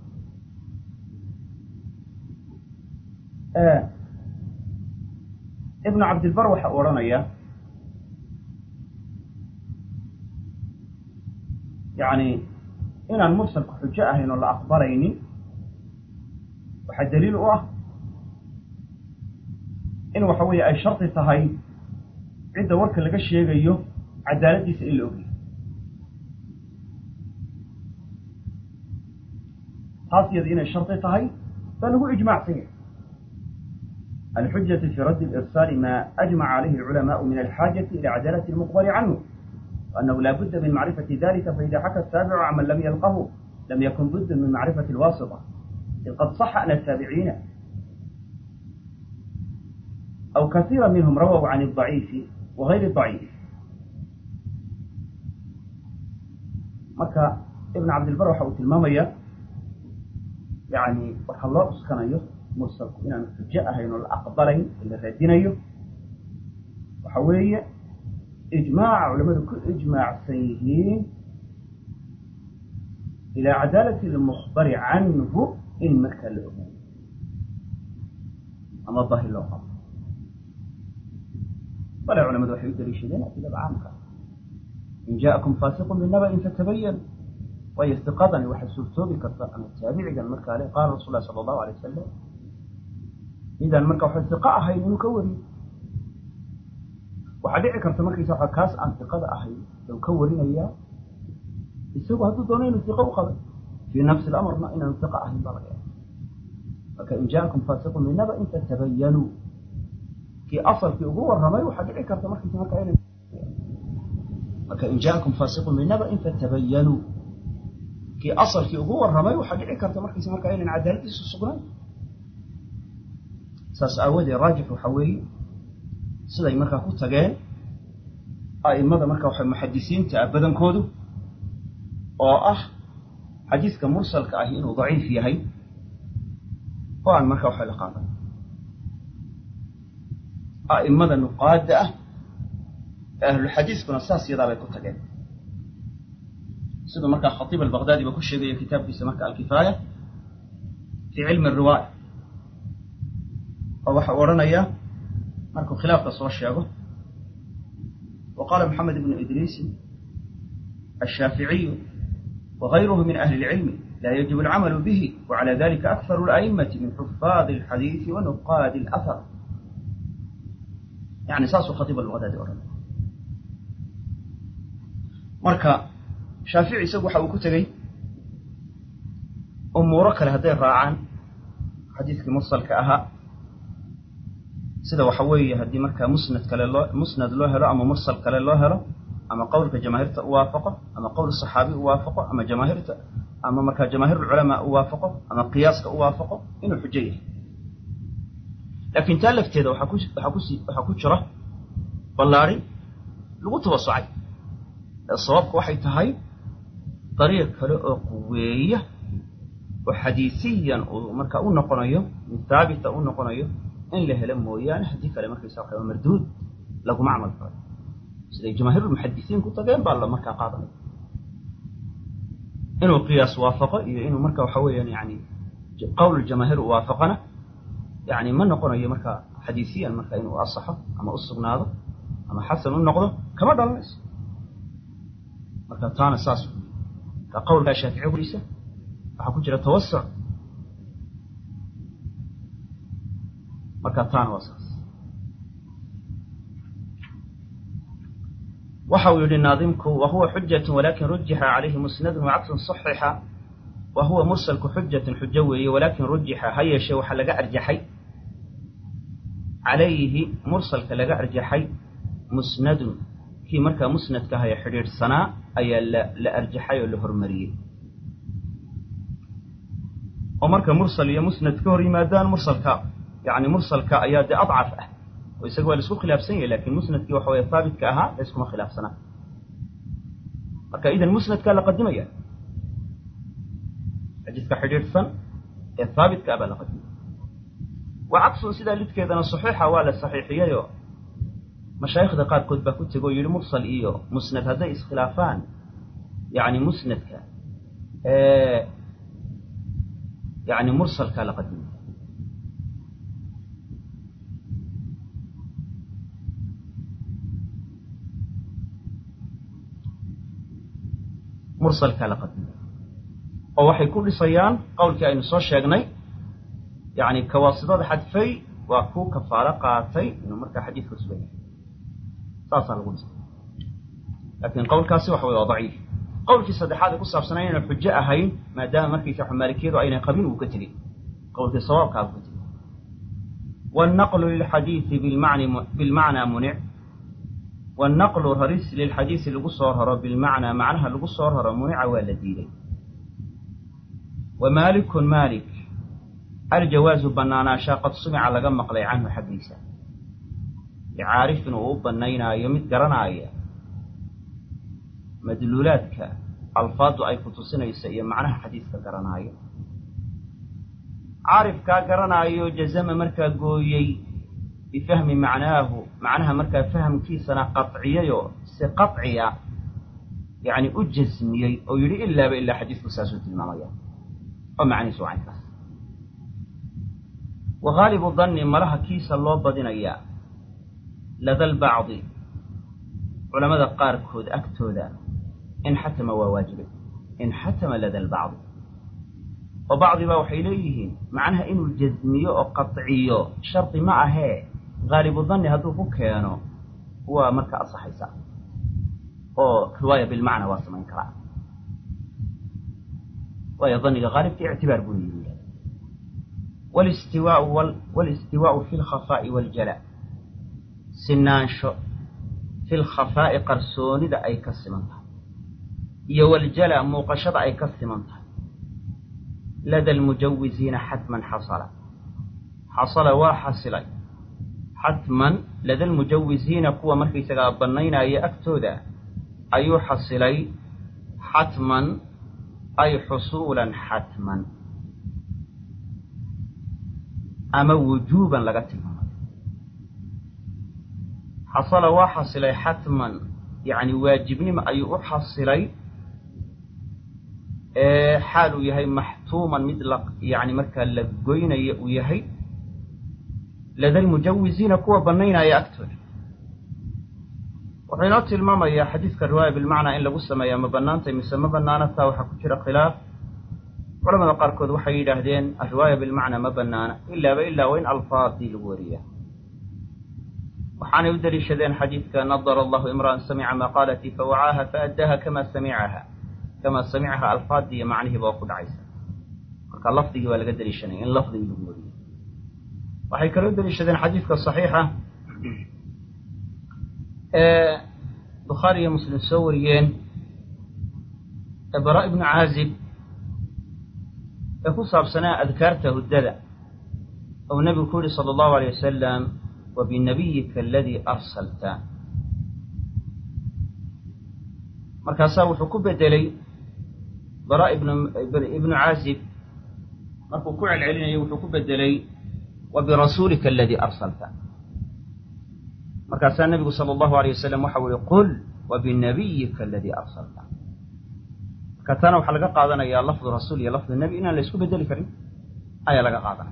ibnu cabdilbar waxa u odhanaya yani inaan mursalku xujo ahayn oo la aqbalaynin waxaa daliil u ah in waxa weeye ay shardi tahay cidda warka laga sheegayo cadaaladdiisa in la ogyahay taas iyada inay shardi tahay baa lagu ijmaacsan yahay الحجة في رد الإرسال ما أجمع عليه العلماء من الحاجة إلى عدالة المخبر عنه وأنه لا بد من معرفة ذلك فإذا حكى التابع عن من لم يلقه لم يكن بد من معرفة الواسطة إذ قد صح أن التابعين أو كثيرا منهم رووا عن الضعيف وغير الضعيف. مكة ابن عبد البر وحوت المامية يعني وحالله أسكنيه مرسلku inaan xujo ahayn oo la aqbalayn ila raadinayo waxa weeye ijmaaca culimadu ku ijmaacsan yihiin ila cadaalati almukhbari canhu in marka la ogaado ama bahi loo qabo bale culimadu waxay u daliishadeen adilada caamka in jaakum faasiqun binaba'in fatabayan way istiqaadani waxay suurtoobi karta ama taabicigan markaa le qaala rasuul lah sala allahu alay wasalam idan marka waxay istiqa ahayn inuu ka wariyo waxaa dhici karta markiisa waxa kaas aan istiqada ahayn uu ka warinayaa isagu hadduu doono inuu istiqa u qabay fii nafsi alamrna inaan istiqa ahayn baa laga yaaba marka in jaakum faasiqun binaba'in fatabayanuu kii asalkii ugu warramay waxaa dhici karta markiisa marka inay marka in jaakum faasiqun binaba'in fatabayanuu kii asalkii ugu warramay waxaa dhici karta markiisa marka inaan cadaaladiisu sugnayn saas aawadee raajix waxa weeye siday markaa ku tageen a'immada marka waxa muxadisiinta ah badankoodu oo ah xadiiska mursalka ahi inuu daciif yahay oo aan marka waxa la qaadan a'immada nuqaada ah ahlulxadiiskuna saas yadaa bay ku tageen siduu markaa khatiib albaqdaadi ba ku sheegaya kitaabkiisa marka alkifaaya fii cilmi ariwaaya oo waxa odhanaya markuu khilaafka soo sheego وقال محمد بن إدريس الشافعي وغيره من أهل العلم لا يجب العمل به وعلى ذلك أكثر الأئمة من حفاظ الحديث ونقاد الأثر يعني ساسو خطيب البغدادي أورنا marka shaafici isagu waxa uu ku tagay umuuro kale haday raacaan xadiiska mursalka ahaa sida waxa weeye hadii marka musnad kale loo musnad loo helo ama mursal kale loo helo ama qowlka jamaahirta u waafaqo ama qowl saxaabi u waafaqo ama jamaahirta ama marka jamaahir ulama u waafaqo ama qiyaaska u waafaqo inuu xujo yahay laakiin talafteeda waxa ku waxa ku waxa ku jira ballaari lagu tawassucay sababku waxay tahay dariiq kale oo quweeya oo xadiisiyan oo marka u noqonayo taabita u noqonayo in la helo mooyaan hadii kale markiisa waxa marduud lagu macmal faro sida jamaahir muhaddisiin ku tageen baa la marka qaadanay inuu qiyaas waafaqo iyo inuu marka waxa weeyaan yaani qowl jamaahir waafaqana yaani ma noqonayo marka xadiisiyan marka inuu asaxo ama usugnaado ama xasan u noqdo kama dhalanayso marka taana saas ka qowlka shaafici wariisa waxa ku jira tawassuc marka taana wasaas waxa uu yiri naadimku wa huwa hujjatu walakin rujjiha alayhi musnadun wa aqsan sahiha wa huwa mursalku hujjatun hujjawi walakin rujjiha hayasha waxa laga arjaxay alayhi mursalka laga arjaxay musnadun ki marka musnadka haya xiriirsana ayaa la arjaxay oo la hormariyay oo marka mursal iyo musnad ka hor yimaadaan mursalka يعني مرسلك أياد أضعف أه ويسقوا لسوق خلاف سنة لكن مسند كي وحوي ثابت كأها ليسكم خلاف سنة فإذا المسند كان لقدمه يعني أجد كحدير سن الثابت كأبا لقدمه وعكس سيدا لتك إذا الصحيحة ولا الصحيحية يو مشايخ دقات كتبة كتبوا يقول مرسل إيو مسند هذا إسخلافان يعني مسند كان آه يعني مرسل كان لقدمه مرسل كلا قدم oo waxay ku dhisayaan qowlkii aynu soo sheegnay yani kawaasidada xadfay waa ku kafaalo qaatay inuu markaa xadiidka sugan yahay saasaa lagu dhisay laakiin qowlkaasi waxa way waa daciif qowlkii saddexaad ee ku saabsanaa inaynu xujo ahayn maadaama markiisa maalikiyadu aynay qabin uu ka tegey qowlkii sawaabkaa uu ka tegey والنقل للحديث بالمعنى بالمعنى منع والنقل هرس للحديث لقصور بالمعنى معناها لقصور منع والديني ومالك مالك الجواز بنانا شاقد سمع لقى مقلي عنه حديثا يعارف انه بنينا يمد قرنايا مدلولاتك الفاظ اي كتسنا يسئ معناها حديث قرنايا عارف كا قرنايو جزم مركا قويي بفهم معناه معناها مركا فهم كيسنا قطعية سقطعية يعني أجزمي أو يري إلا بإلا حديث مساسة المامية أو معني سوء عنك وغالب الظن مرها كيس الله بدنا إياه لذا البعض علماء قار كود أكتودا إن حتم وواجب إن حتم لذا البعض وبعض ما وحي إليه معناها إنه الجزمية أو قطعية شرط معها غالب الظن هذو كانوا هو مركز أصحي ساعة أو رواية بالمعنى واسمة إنكراء ويظن غالب في اعتبار بنية والاستواء وال... والاستواء في الخفاء والجلاء سنان شو في الخفاء قرصوني دا أي كسمنتها يو الجلاء موقشة أي كسمنتها لدى المجوزين حتما حصل حصل وحصلي حتما لدى المجوزين قوة مركي سقابنين أي أكتودا أي حصلي حتما أي حصولا حتما أما وجوبا لقتلهم حصل وحصلي حتما يعني واجبني ما أي أحصلي حاله يهي محتوما مدلق يعني مركا لقوين يهي لدى المجوزين كوا بنينا يا أكتر وحينات الماما يا حديث كالرواية بالمعنى إن لقصة يا مبنانتا مسمى بنانتا وحكو جرى خلاف ولما نقاركوذ وحي لهدين الرواية بالمعنى مبنانا إلا بإلا وين ألفاظ دي الورية وحان يبدل شدين حديث نظر الله امرأ سمع مقالتي فوعاها فأداها كما سمعها كما سمعها الفاظ دي معنيه بوقود عيسى وكان لفظه ولا قدر يشنين إن لفظه بالورية وحي كانوا يبدل شدين حديث الصحيحة آه بخاري مسلم سوريين براء بن عازب يقول صاحب سنة أذكرته الدلع أو النبي كوري صلى الله عليه وسلم وبنبيك الذي أرسلت مركزا وحكو بدلي براء ابن ابن عازب مركو كوع العلين وحكو بدلي وبرسولك الذي أرسلت مركزا النبي صلى الله عليه وسلم وحاول يقول وبنبيك الذي أرسلت كتانا وحلقة قادنا يا لفظ رسول يا لفظ النبي إنا ليسكو بدلي كريم آية لقى قادنا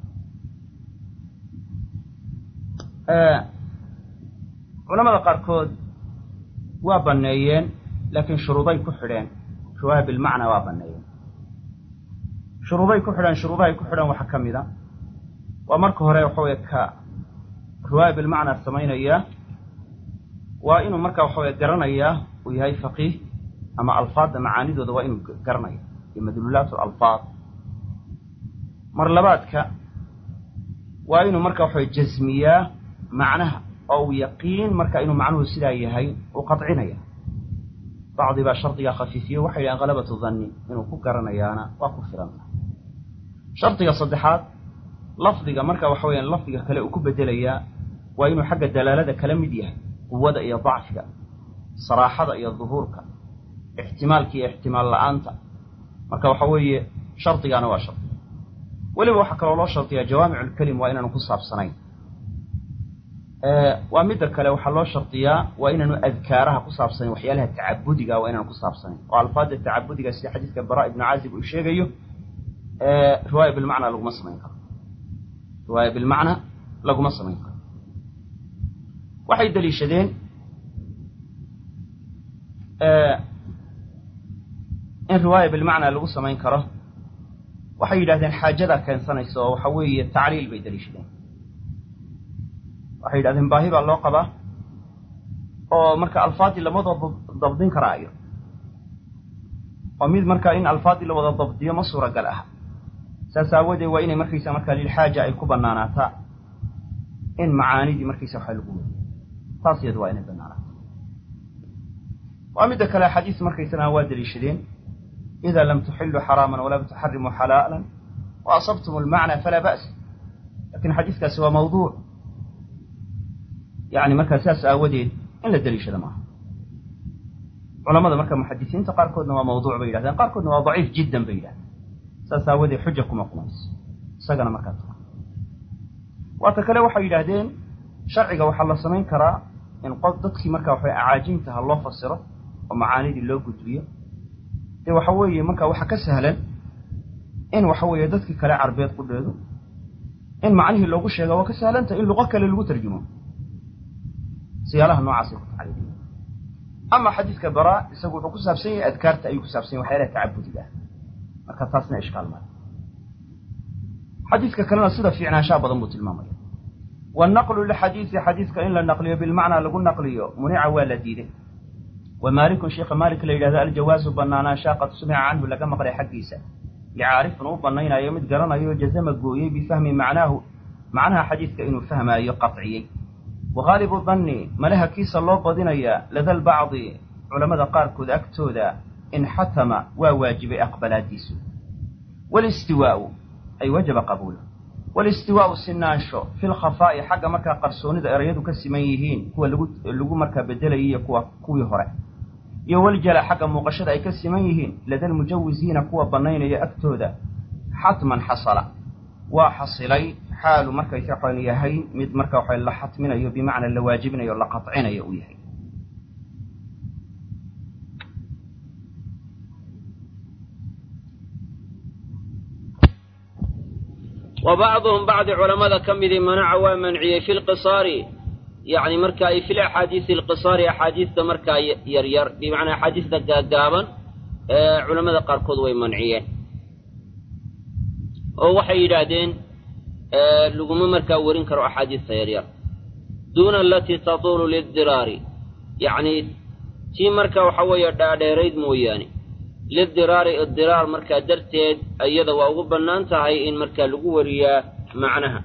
آه. علماء قاركود وابنيين لكن شروطي كحرين شوها بالمعنى وابنيين شروطي كحرين شروطي كحرين وحكم ذا ومركه هراء وحوية كا شوها بالمعنى السمين إياه وإنه مركه وحوية قرن إياه ويهي فقيه أما ألفاظ معاني ذو وإنه قرن إياه يمدلولات الألفاظ مرلباتك وإنه مركه وحوية جزمية معناها أو يقين مركا إنه معناه سلاية هاي وقطعنا بعض با شرطية خفيفية وحي غلبة الظن إنه كوكرنا يانا وكفرنا شرطية صدحات لفظية مركا وحويا لفظية كلا وكبة دليا وإنه حق الدلالة كلام ديها ووضع إيا ضعفك صراحة إيا ظهورك احتمالك احتمال لأنت مركا وحويا شرطية أنا وشرط ولو وحكا الله شرطية جوامع الكلم وإننا نقصها بسنين ومدك لو حلو شرطية وإننا أذكارها قصاب سنة وحيالها التعبدية وإننا قصاب سنة وألفاظ التعبدية سي حديث براء بن عازب وشيغيو رواية بالمعنى لغو مصمين رواية بالمعنى لغو مصمين وحي دليشدين in riwaaya bilmacnaa lagu samayn karo waxay yidhahdeen xaajada keensanaysa oo waxa weeye tacliil bay daliishadeen waxay yidhahdeen baahi baa loo qabaa oo marka alfaadii lamadoo dabdin karaayo oo mid markaa in alfaadii la wada dabdiyo ma suuragal ah saas aawadeed waa inay markaysa markaa lilxaaja ay ku bannaanaataa in macaanidii markaysa waxa lagu weriyo taas iyadu waa inay bannaanaato waa midda kale xadiis markaysana waa daliishadeen إذا لم تحلوا حراما ولم تحرموا حلالا وأصبتم المعنى فلا بأس لكن حديث كسوى موضوع يعني مركز أساس أودين إلا الدليل هذا معه علماء مركز محدثين تقال كودنا موضوع بيلا قال كودنا ضعيف جدا بيلا أساس أودين حجكم أقناص سجن مركز وأتكلم وحي لهدين شرعي وحل الصمين كرا إن قد ضدك مركز وحي أعاجمتها الله فسره ومعاني اللو قدوية ee waxa weeye marka waxa ka sahlan in waxa weeye dadkii kale carbeed ku dheedo in macnaheedu loogu sheego waa ka sahlanta in luqad kale lagu tarjumo siyaalaha noocaas ku taxaliil ama xadiiska bara isagu wuxuu ku saabsan yahay adkaarta ay ku saabsan yahay waxyaalaha tacabudiga marka taasna ishkaal ma xadiiska kalena sida fiicnaansha badan buu tilmaamay والنقل للحديث حديث كإن لا نقل بالمعنى لقول نقليه منع ولا ديده ومالك شيخ مالك ليلة ذا الجواز بنانا شاقة سمع عنه لكما قرأ حقيسة لعارف نوب بنينا يومد قرنا يجزم القوي بفهم معناه معناها حديث كإنه فهم يقطعي وغالب الظن ما لها كيس الله بدنيا لذا البعض علماء قارك ذاكتوذا إن حتم وواجب أقبل ديسو والاستواء أي وجب قبوله والاستواء السناشو في الخفاء حق مركا قرصون إذا أريدو كسميهين هو اللقو مركا بدلي كوا كوي هراء يولجل حق مقشد أي كسميهين لدى المجوزين كوا بنين يأكتوذا حتما حصل وحصلي حال مركا يتحوين يهين مد مركا وحي الله حتمنا يو بمعنى اللواجبنا يو الله قطعنا يويهين وبعضهم بعض علماء كمذي منع ومنعي في القصار يعني مركا في الأحاديث القصار أحاديث مركا يرير بمعنى أحاديث دقاقابا آه علماء قاركود ومنعيين ووحي يرادين آه لقم مركا ورين كرو أحاديث يرير دون التي تطول للضرار يعني تي مركا وحوية داريد موياني للضرار الضرار مركا درتيد أيضا وأغبنا انتهي إن مركا لقوريا معناها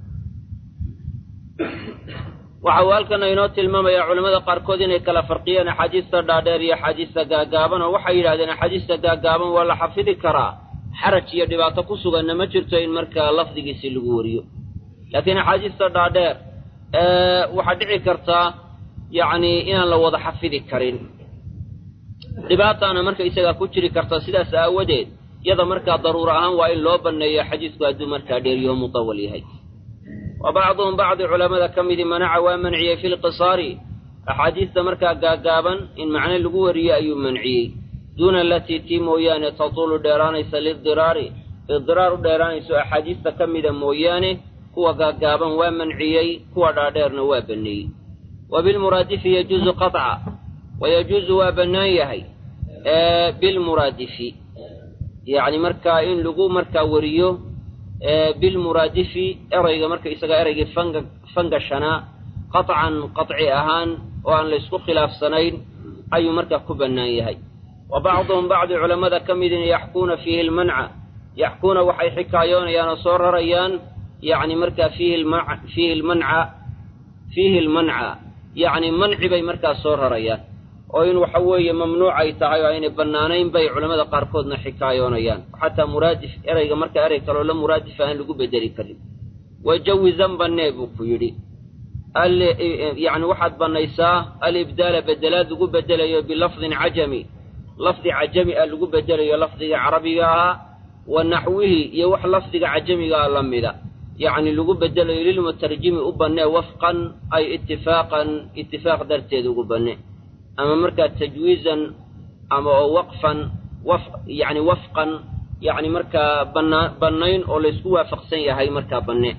وحوالكنا ينوت الماما يا علماء قاركودين كلا فرقيا حديث دادير حديث قاقابا وحي لهذين حديث قاقابا ولا حفظ كرا حرج يدباتا كسوغا انما جرتو إن مركا لفظي سلقوريو لكن حديث دادير أه وحدعي كرتا يعني إن لو وضع حفظ كرين dhibaataana marka isaga ku jiri karta sidaas aawadeed yada marka daruura ahaan waa in loo baneeyo xadiisku haduu marka dheeriyo mutawal yahay وبعضهم بعض علماء كمذي منع ومنعي في القصار أحاديث مركا قاقابا إن معنى اللقوة أي منعي دون التي تيمويان تطول ديرانيس للضرار الضرار ديرانيس أحاديث كمذا مويانه هو قاقابا ومنعي هو دادير نوابني وبالمرادف يجوز قطعا ويجوز وبنايه آه بالمرادف يعني مركا إن لقو مركا وريو آه بالمرادف أريق مركا إساق أريق فنقشنا قطعا قطعي أهان وأن ليسكو خلاف سنين أي مركا كبنايه وبعضهم بعض علماء كمد يحكون فيه المنع يحكون وحي حكايون يا نصور ريان يعني مركا فيه المع فيه المنع فيه المنع يعني منع بي مركا صور ريان وإن وحوي ممنوع أي تعايو عين بنانين بي علماء قاركودنا حكايونيان حتى مرادف إريق مركا إريق قالوا لا مرادف أن لقوا بدري كريم وجوي ذنب النيبو كيري يعني واحد بنيساه الإبدال بدلات لقوا بدلي بلفظ عجمي لفظ عجمي لقوا بدلي لفظ عربي ونحوه يوح لفظ عجمي لمدا يعني لقوا بدلي للمترجم أبنى وفقا أي اتفاقا اتفاق درتي لقوا بنى أما مركا تجويزا أما وقفا وفق يعني وفقا يعني مركا بنين أو ليسوا فقسين هاي مركا بنين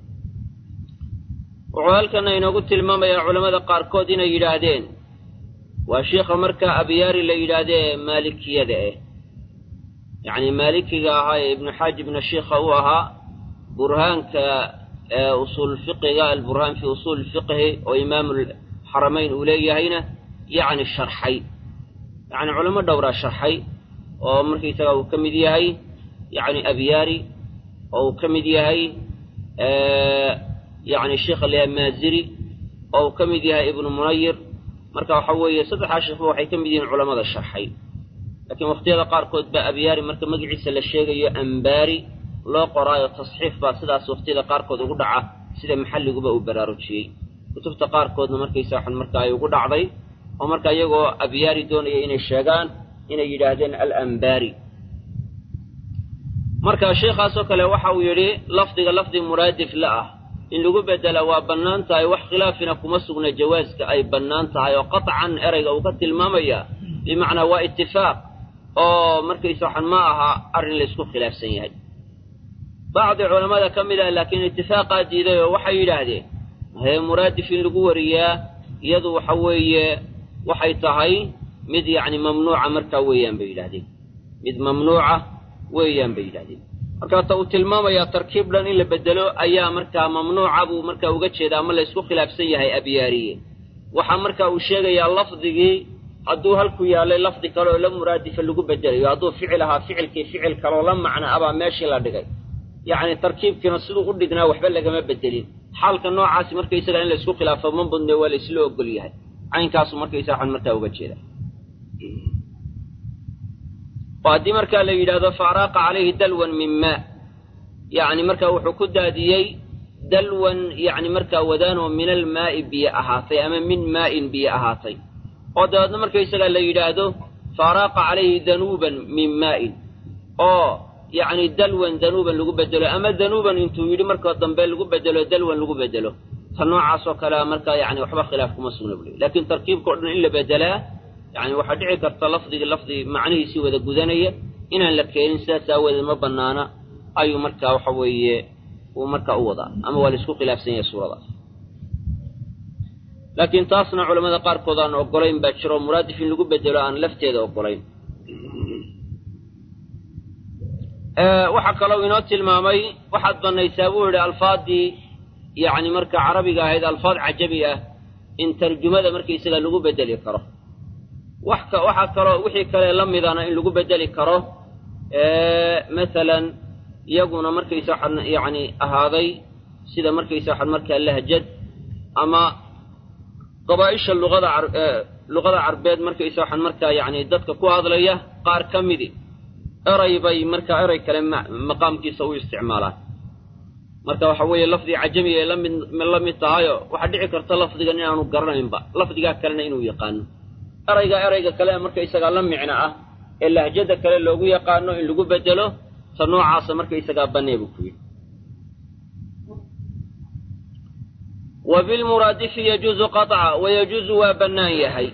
وعالكنا ينقول الماما يا علماء قاركودين يرادين وشيخ مركا أبياري ليرادين مالكية ده يعني مالكي هاي ابن حاج بن الشيخ هوها برهان كأصول الفقه البرهان في أصول الفقه وإمام الحرمين أولي هنا يعني الشرحي يعني علماء دورة الشرحي ومركي تقول كمدي هاي يعني أبياري أو كمدي هاي آه يعني الشيخ اللي مازري أو كمدي هاي ابن منير مركا حوي صدح الشيخ وحي كمدي علماء الشرحي لكن وقتها قاركود بأبياري مركا مجلس للشيخ أنباري loo qoraayo tasxiif baa sidaas waqtiyada qaarkood ugu dhaca sida maxalliguba uu baraarujiyay kutubta qaarkoodna markaysa waxan marka ay ugu dhacday oo marka iyagoo abyaari doonaya inay sheegaan inay yiraahdeen al-anbari marka sheekhaas oo kale waxa uu yiri lafdiga lafdi muraadif la ah in lagu bedela waa banaan tahay wax khilaafina kuma sugna jawaaska ay banaan tahay oo qat'an erayga uu ka tilmaamaya bimaana waa ittifaaq oo markaysa waxan ma aha arin la isku khilaafsan yahay بعض علماء كمل لكن اتفاقا ديده waxay yiraahdeen hay muraadif in lagu wariya iyadu waxa weeye waxay tahay mid yaani mamnuuca marka weeyaan bay yiraahdeen mid mamnuuca weeyaan bay yiraahdeen marka taa tilmaamaya tarkiibdan in la bedelo ayaa marka mamnuuca buu marka uga jeedaa ma la isku khilaafsan yahay abiyaariye waxa marka uu sheegaya lafdigii haduu halku yaalay lafdi kale oo la muraadif lagu bedelayo haduu ficilha ficilkii ficil kale oo la macna aba meeshii la dhigay يعني تركيب كنا سلو قدنا وحبل لك ما بدلين حال كنوع عاصي مركي يسأل عن السوق خلافه من بند ولا سلو قليه عين كاسو مركي يسأل عن مركه وبتشيله وادي مركه اللي يلاذ فراق عليه دلوا من ماء يعني مركه وحكود هذه دلوا يعني مركه ودان من الماء بيأهاتي أما من ماء بيأهاتي وده مركه يسأل اللي يلاذ فراق عليه ذنوبا من ماء أو يعني دلوا ذنوبا لغو بدلو اما ذنوبا انتو يدي marka dambe lagu bedelo dalwan lagu bedelo tan noocaas oo kala marka yani waxba khilaaf kuma sugnaa laakiin tarkiibku dhan in la bedela yani waxa dhici karta lafdiga lafdi macnihiisi wada gudanaya inaan la keenin sidaas awada ma banaana ayu marka waxa weeye uu marka u wada ama wala isku khilaafsan yahay suuradaas laakiin taasna culimada qaar kood aan ogolayn baa jiro muraadif in lagu bedelo aan lafteeda ogolayn waxa kale oo inoo tilmaamay waxaad banaysaa buu yiri alfaadi yaani marka carabiga ahayd alfaad ajabi ah in tarjumada markii isaga lagu bedeli karo waxa waxa kale wixii kale la midana in lagu bedeli karo ee midalan iyaguna markii saxan yaani ahaaday sida markii saxan marka lahjad ama qabaa'isha luqada luqada carabeed markii saxan marka yaani dadka ku hadlaya qaar kamidi أري بي مركا أري كلام مقام كي سوي استعماله مركا وحوي لفظي عجمي لم من لم يتعايو واحد يعكر لفظي قلنا إنه قرنا با لفظي قال كلنا إنه يقان أري أري كلام مركا يسقى لم يعناه إلا جد كلام لو يقانو إن لو بدله صنوع عاصم مركا يسقى بني بكوي وبالمرادف يجوز قطع ويجوز وبناء هي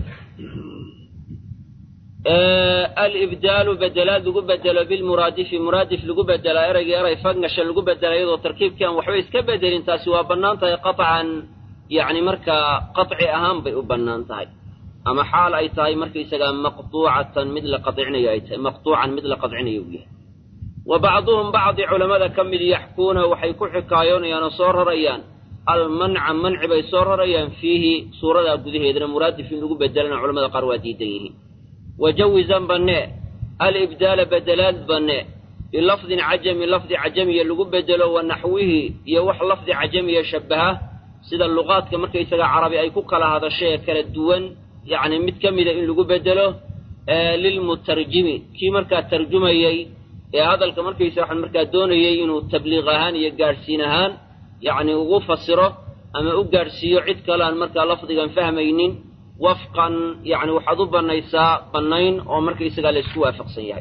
آه الإبدال بدلات لقو بدل بالمرادف مرادف لقو بدل إرق إرق فنش لقو بدل أيضا تركيب كان وحويس كبدل انتا سوا بنانتا قطعا يعني مركا قطع أهم بنانتا أما حال أي تاي مركا يسقى مقطوعة مثل قطعني أي مقطوعا مثل قطعني وبعضهم بعض علماء كمل يحكون وحيكو حكايون ينصور ريان المنع منع بيصور ريان فيه صورة أبوذيه إذن مرادف لقو بدلنا علماء قرواتي ديه وجوزا بناء الإبدال بدلات بناء بلفظ عجمي لفظ عجمي اللي بدله ونحوه يوح لفظ عجمي يشبهه سيد اللغات كما كيسا عربي أي كوكلا هذا الشيء كالدوان يعني متكمل اللي بدله آه للمترجم كي مركا ترجمة يي هذا الكمر كيسا مركا دون يي إنه تبليغهان يقارسينهان يعني وغفصره أما أقارسيو عد كلان مركا لفظ فهمينين وفقا يعني وحضب النساء بنين ومركي سقال السوء فقصية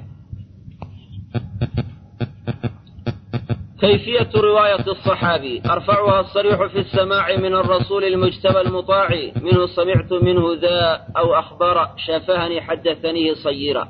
كيفية رواية الصحابي أرفعها الصريح في السماع من الرسول المجتبى المطاع منه سمعت منه ذا أو أخبر شافهني حدثني صيرا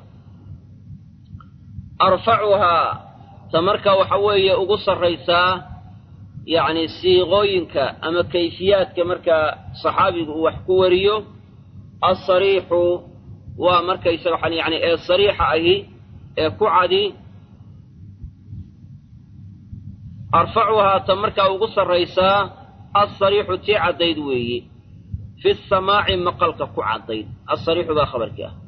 أرفعها تمركا وحوية أقص الرئيساء يعني سيغوينك أما كيفيات كمركا صحابي وحكوريو الصريح ومركز يعني الصريحة أي كعدي arfacuhaa ta markaa ugu sarraysaa alsariixu tii caddayd weeye fi samaaci maqalka ku caddayd alsariixu baa khabarkii ah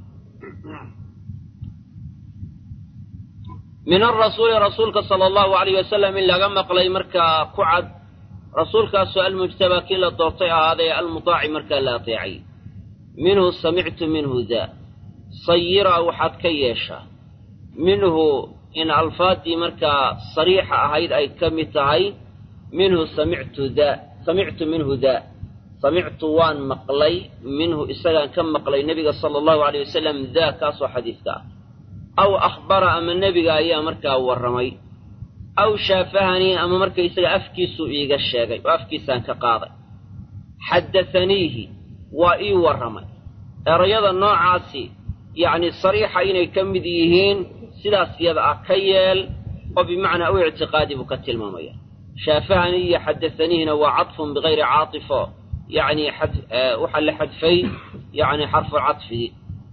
min alrasuuli rasuulka sala allahu alayh wasalam in laga maqlay markaa ku cad rasuulkaasoo almujtabaa kii la doortay ahaaday almutaaci markaa la ateecay minhu samictu minhu daa sayiraa waxaad ka yeeshaa minhu in alfaaddii markaa sariixa ahayd ay ka mid tahay minhu samictu daa samictu minhu daa samictu waan maqlay minhu isagaan ka maqlay nebiga sala allahu alayh wasalam daa kaasoo xadiidka ah aw akhbara ama nebiga ayaa markaa warramay aw shaafahanii ama marka isaga afkiisuu iiga sheegay oo afkiisaan ka qaaday xaddathaniihi waa ii warramay erayada noocaasi yacni sariixa inay ka mid yihiin sidaas yada ah ka yeel oo bimacnaa u ictiqaadi buu ka tilmaamaya shaafahanii iyo xaddathaniihina waa cadfun bikayri caatifo yacni waxaa la xadfay yacni xarfu cadfigii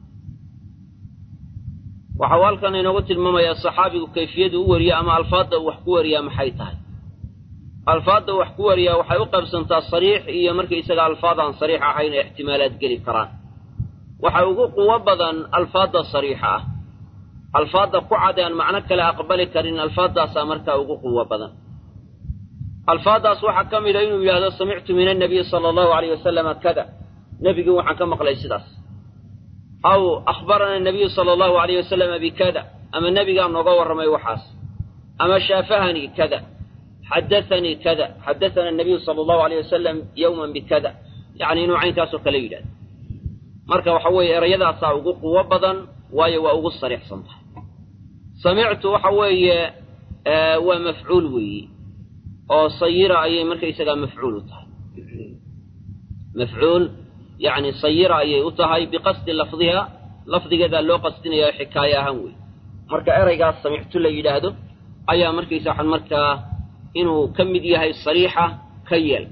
waxau halkan inoogu tilmaamayaa saxaabigu kayfiyadu u wariya ama alfaadda uu wax ku wariyaa maxay tahay alfaadda wax ku wariyaa waxay u qaybsantaa sariix iyo marka isaga alfaad aan sariix ahayn ee ixtimaalaad geli karaan waxa ugu quwo badan alfaadda sariixa ah alfaadda ku cad aan macno kale aqbali karin alfaaddaasaa markaa ugu quwo badan alfaaddaas waxaa ka mida inuu yidhaahdo samictu min annabiyi sala allahu alayh wasalama kada nebigii waxaan ka maqlay sidaas aw akhbarana nabiyu sala allahu alayh wasalama bikada ama nebigaa nooga warramay waxaas ama shaafahanii kada xaddathanii kada xaddathana nabiyu sala allahu alayh wasalam yowman bikada yacni inuu caynkaasoo kale yidhahdo marka waxa weeye erayadaasaa ugu quwo badan waayo waa ugu sariixsan tahay samictu waxa weeye waa mafcuul weeye oo sayira ayay markaysagaa mafcuul u tahay mafcuul yacni sayira ayay u tahay biqasdi lafdiha lafdigeedaa loo qasdinayaa xikaaye ahaan wey marka eraygaas samictu la yidhaahdo ayaa markaysa waxaan markaa inuu ka mid yahay sariixa ka yeel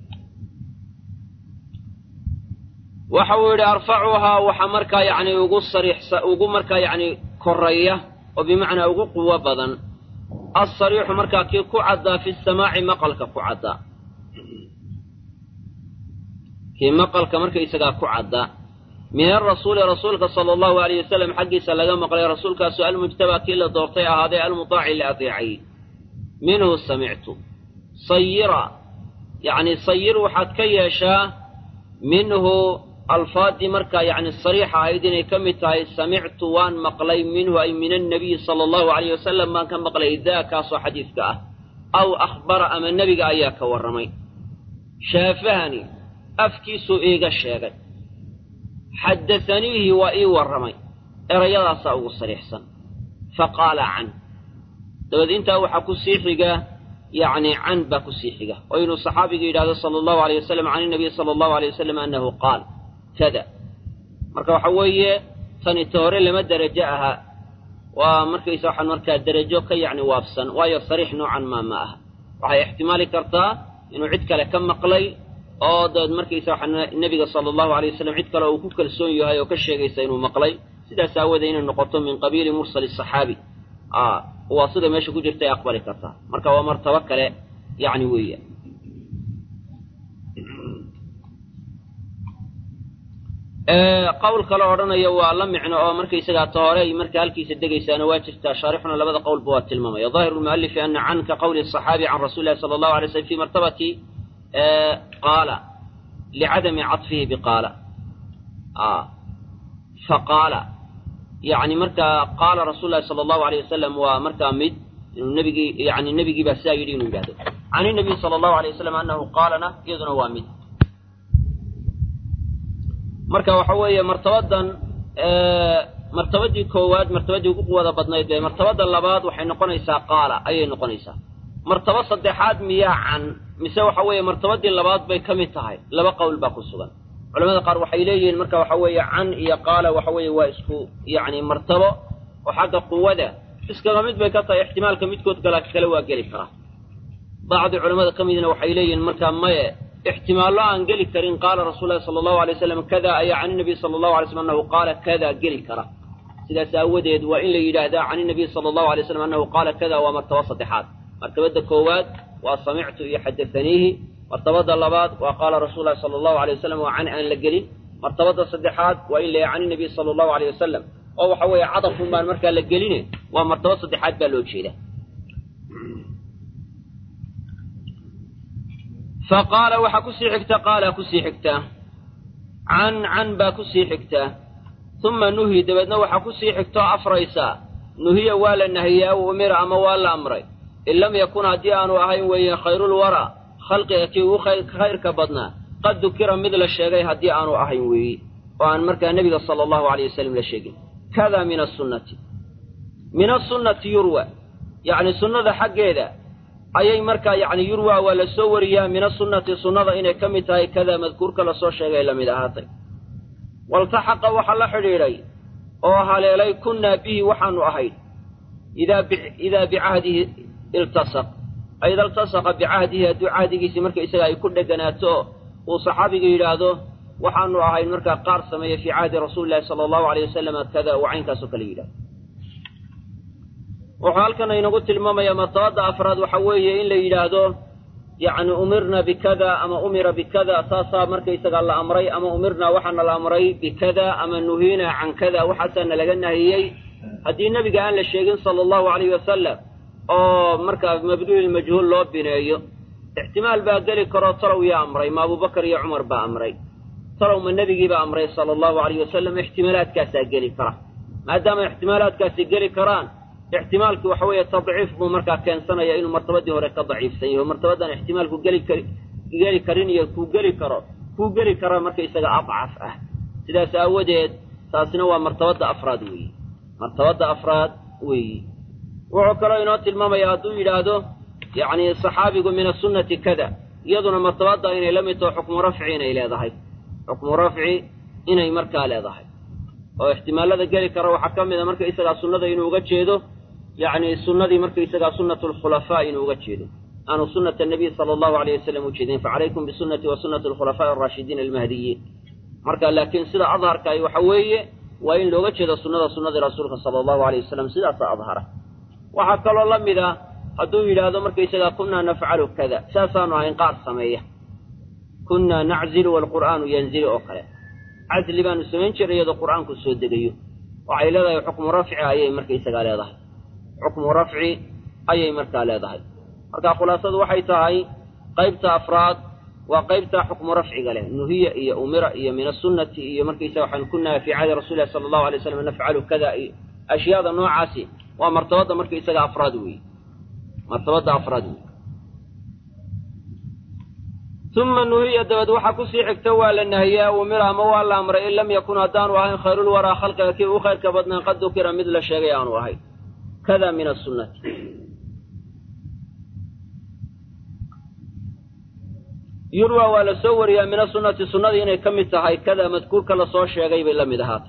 waxa uu yidhi arfacuhaa waxa markaa yacni ugu sariixsa ugu markaa yacni korreeya oo bimacnaa ugu quwo badan alsariixu markaa kii ku caddaa fi samaaci maqalka ku caddaa kii maqalka markaysagaa ku caddaa min alrasuuli rasuulka sala allahu alayh wasalam xaggiisa laga maqlay rasuulkaasoo almujtabaa kii la doortay ahaaday almutaaci la ateecay minhu samictu sayira yacni sayir waxaad ka yeeshaa minhu alfaaddii markaa yacni sariixa ahayd inay ka mid tahay samictu waan maqlay minhu ay min annabiyi sala allahu alayh wasalam baan ka maqlay daa kaasoo xadiidka ah aw akhbara ama nebiga ayaa ka warramay shaafahanii afkiisuu iiga sheegay xaddathaniihi waa ii warramay erayadaasaa ugu sariixsan faqaala can dabeed intaa waxaa ku sii xiga yacni can baa ku sii xiga oo inuu saxaabiga yidhahdo sala allahu alayh wasalam can inabiy sala allahu alayh wasalam annahu qaal kada marka waxa weeye tani ta hore lama derajo aha waa markaysa waxaan markaa derajo ka yacni waabsan waayo sariix noocan maa ma aha waxay ixtimaali kartaa inuu cid kale ka maqlay oo dabeed markaysa waxaa nebiga sala allahu alayh wasalam cid kale uu ku kalsoon yahay oo ka sheegaysa inuu maqlay sidaas aawoodee inay noqoto min qabiili mursali saxaabi waa sida meesha ku jirta ay aqbali kartaa marka waa martabo kale yacni weeya qowl kale odhanaya waa la micno oo markaysagaa ta hore ay markaa halkiisa degaysaana waa jirtaa shaarixuna labada qowlba waa tilmaamaya daahiru lmu'alifi ana can ka qowli asaxaabi can rasuuli illahi sala allahu alay slam fi martabati qaala licadami caطfihi biqaala faqaala yacni markaa qaala rasuulu llahi sala allahu alayh wasalam waa markaa mid inuu nebigii yani nebigii baa sidaa yidhi inuu yidhahdo can inabiy sala allahu alayh wasalam annahu qaalana iyaduna waa mid marka waxa weeye martabadan martabadii koowaad martabadii ugu quwada badnayd ee martabada labaad waxay noqonaysaa qaala ayay noqonaysaa martaba saddexaad miyaa can mise waxa weeye martabadii labaad bay ka mid tahay laba qowl baa ku sugan culamada qaar waxay leeyihiin marka waxa weeye can iyo qaala waxa weeye waa isku yacni martabo oo xagga quwada iskaga mid bay ka tahay ixtimaalka midkood gala kale waa geli karaa bacdi culamada ka midna waxay leeyihiin markaa maye ixtimaallo aan geli karin qaala rasuulu llahi sala allahu alay wasalam kada ayaa can inabiy sala allahu alay slam annahu qaala kada geli kara sidaas aawadeed waa in la yidhaahdaa can inabiy sala allahu alay slam annahu qaala kada waa martabo saddexaad مرتبة كواد وسمعت يحدثنيه مرتبة اللباد وقال رسول الله صلى الله عليه وسلم وعن أن لقلي مرتبة الصدحات وإلا عن النبي صلى الله عليه وسلم أو حوي عطف ما المركة لقلينه ومرتبة الصدحات بالوجهة فقال وحكسي حكتا قال كسي حكتا عن عن باكسي حكتا ثم نهي دبدنا وحكسي حكتا أفريسا نهي ولا نهي وأمر أما ولا أمري إن لم يكن هديان وهي وهي خير الورى خلقك خير كبدنا قد ذكر مثل الشيء هديان وهي وهي وأن مركا النبي صلى الله عليه وسلم للشيء كذا من السنة من السنة يروى يعني سنة حق هذا أي مركا يعني يروى ولا سوريا من السنة سنة إن كمتها كذا مذكور كلا صور شيء إلا مدهاتي والتحق وحل حريري أو هل كنا به وحن أهيد إذا إذا بعهده التصق أيضا التصق بعهده بعهده سمرك إسرائيل يكون جناته وصحابي يلاده وحن أهيد مركا قار سمي في عهد رسول الله صلى الله عليه وسلم كذا وعين سكليلا وحال كان ينقول المام يا مطاد أفراد وحويه إلا يلاده يعني أمرنا بكذا أما أمر بكذا أساسا مركي سقال الأمري أما أمرنا وحن الأمري بكذا أما نهينا عن كذا وحسن لقنا هي هدي النبي قال للشيخين صلى الله عليه وسلم أو مركا مبدوء المجهول لو بنايه احتمال باقلي كرا تروا يا أمري ما أبو بكر يا عمر بأمري تروا من النبي بأمري صلى الله عليه وسلم احتمالات كاسا قلي كرا ما دام احتمالات كاسا قلي كران احتمالك وحوية تضعيف مركا كان سنة إنه مرتبة هورك ضعيف سنة مرتبة احتمالك قلي كري قلي كرين يكو قلي كرا كو قلي كرا مركا يسقى أضعف أه سيدا سأوديت ساسنوا مرتبة أفراد وي مرتبة أفراد وي وعكرا ينات الماما يادو يلادو يعني الصحابي من السنة كذا يظن مرتبة إنه لم يتو حكم رفعين إلى ذهي حكم رفعي إنه مركا إلى ذهي واحتمال هذا قلي كرا وحكم إذا مركا يسقى السنة إنه قد يعني السنة دي مركي سجى سنة الخلفاء إنه وجهده أنا سنة النبي صلى الله عليه وسلم وجهدين فعليكم بسنة وسنة الخلفاء الراشدين المهديين مركا لكن سيدا أظهر كاي وحويه وإن لو وجهد السنة سنة رسولك صلى الله عليه وسلم سيدا سأظهره وحكى الله إذا هدوا إلى هذا مركي سجى كنا نفعل كذا ساسانوا إنقاذ سمية كنا نعزل والقرآن ينزل أخرى عزل بان السمين شريد القرآن كسود دقيو وعلى ذا حكم رفع أي مركي سجى على ظهر حكم رفعي أي مركا لا ذهب مركا خلاصة وحيتها أي قيبت أفراد وقيبت حكم رفعي قاله إنه هي إيه أمر إيه من السنة إيه مركا يسوحا كنا في عهد رسول الله صلى الله عليه وسلم نفعل كذا إيه أشياء ذا نوع عاسي ومرتبط مركا يسوى أفراد وي مرتبط أفراد وي ثم أنه هي دود وحكسي حكتوى لأنها أمرها موال أمر إن لم يكن أدان وهين خير الورى خلق كي وخير كبدنا قد ذكر مثل الشريعان وهي كذا من السنة يروى ولا سور يا من السنة السنة إن كم تهاي كذا مذكور كلا صور شيء غيب إلا مدهات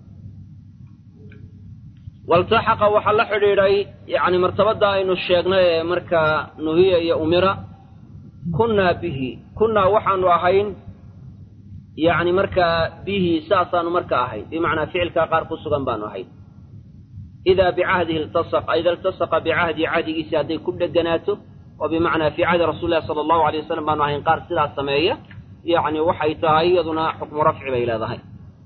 والتحق وحل حريري يعني مرتبط إنه الشيخنا مركا نهي يا أميرة كنا به كنا وحن وحين يعني مركا به ساسا مركا أحين بمعنى فعل كقار قصة بان وحين إذا بعهده التصق إذا التصق بعهد عهده سادي كل جناته وبمعنى في عهد رسول الله صلى الله عليه وسلم أنه ينقار سلع السمائية يعني وحي تهيضنا حكم رفع إلى ذهي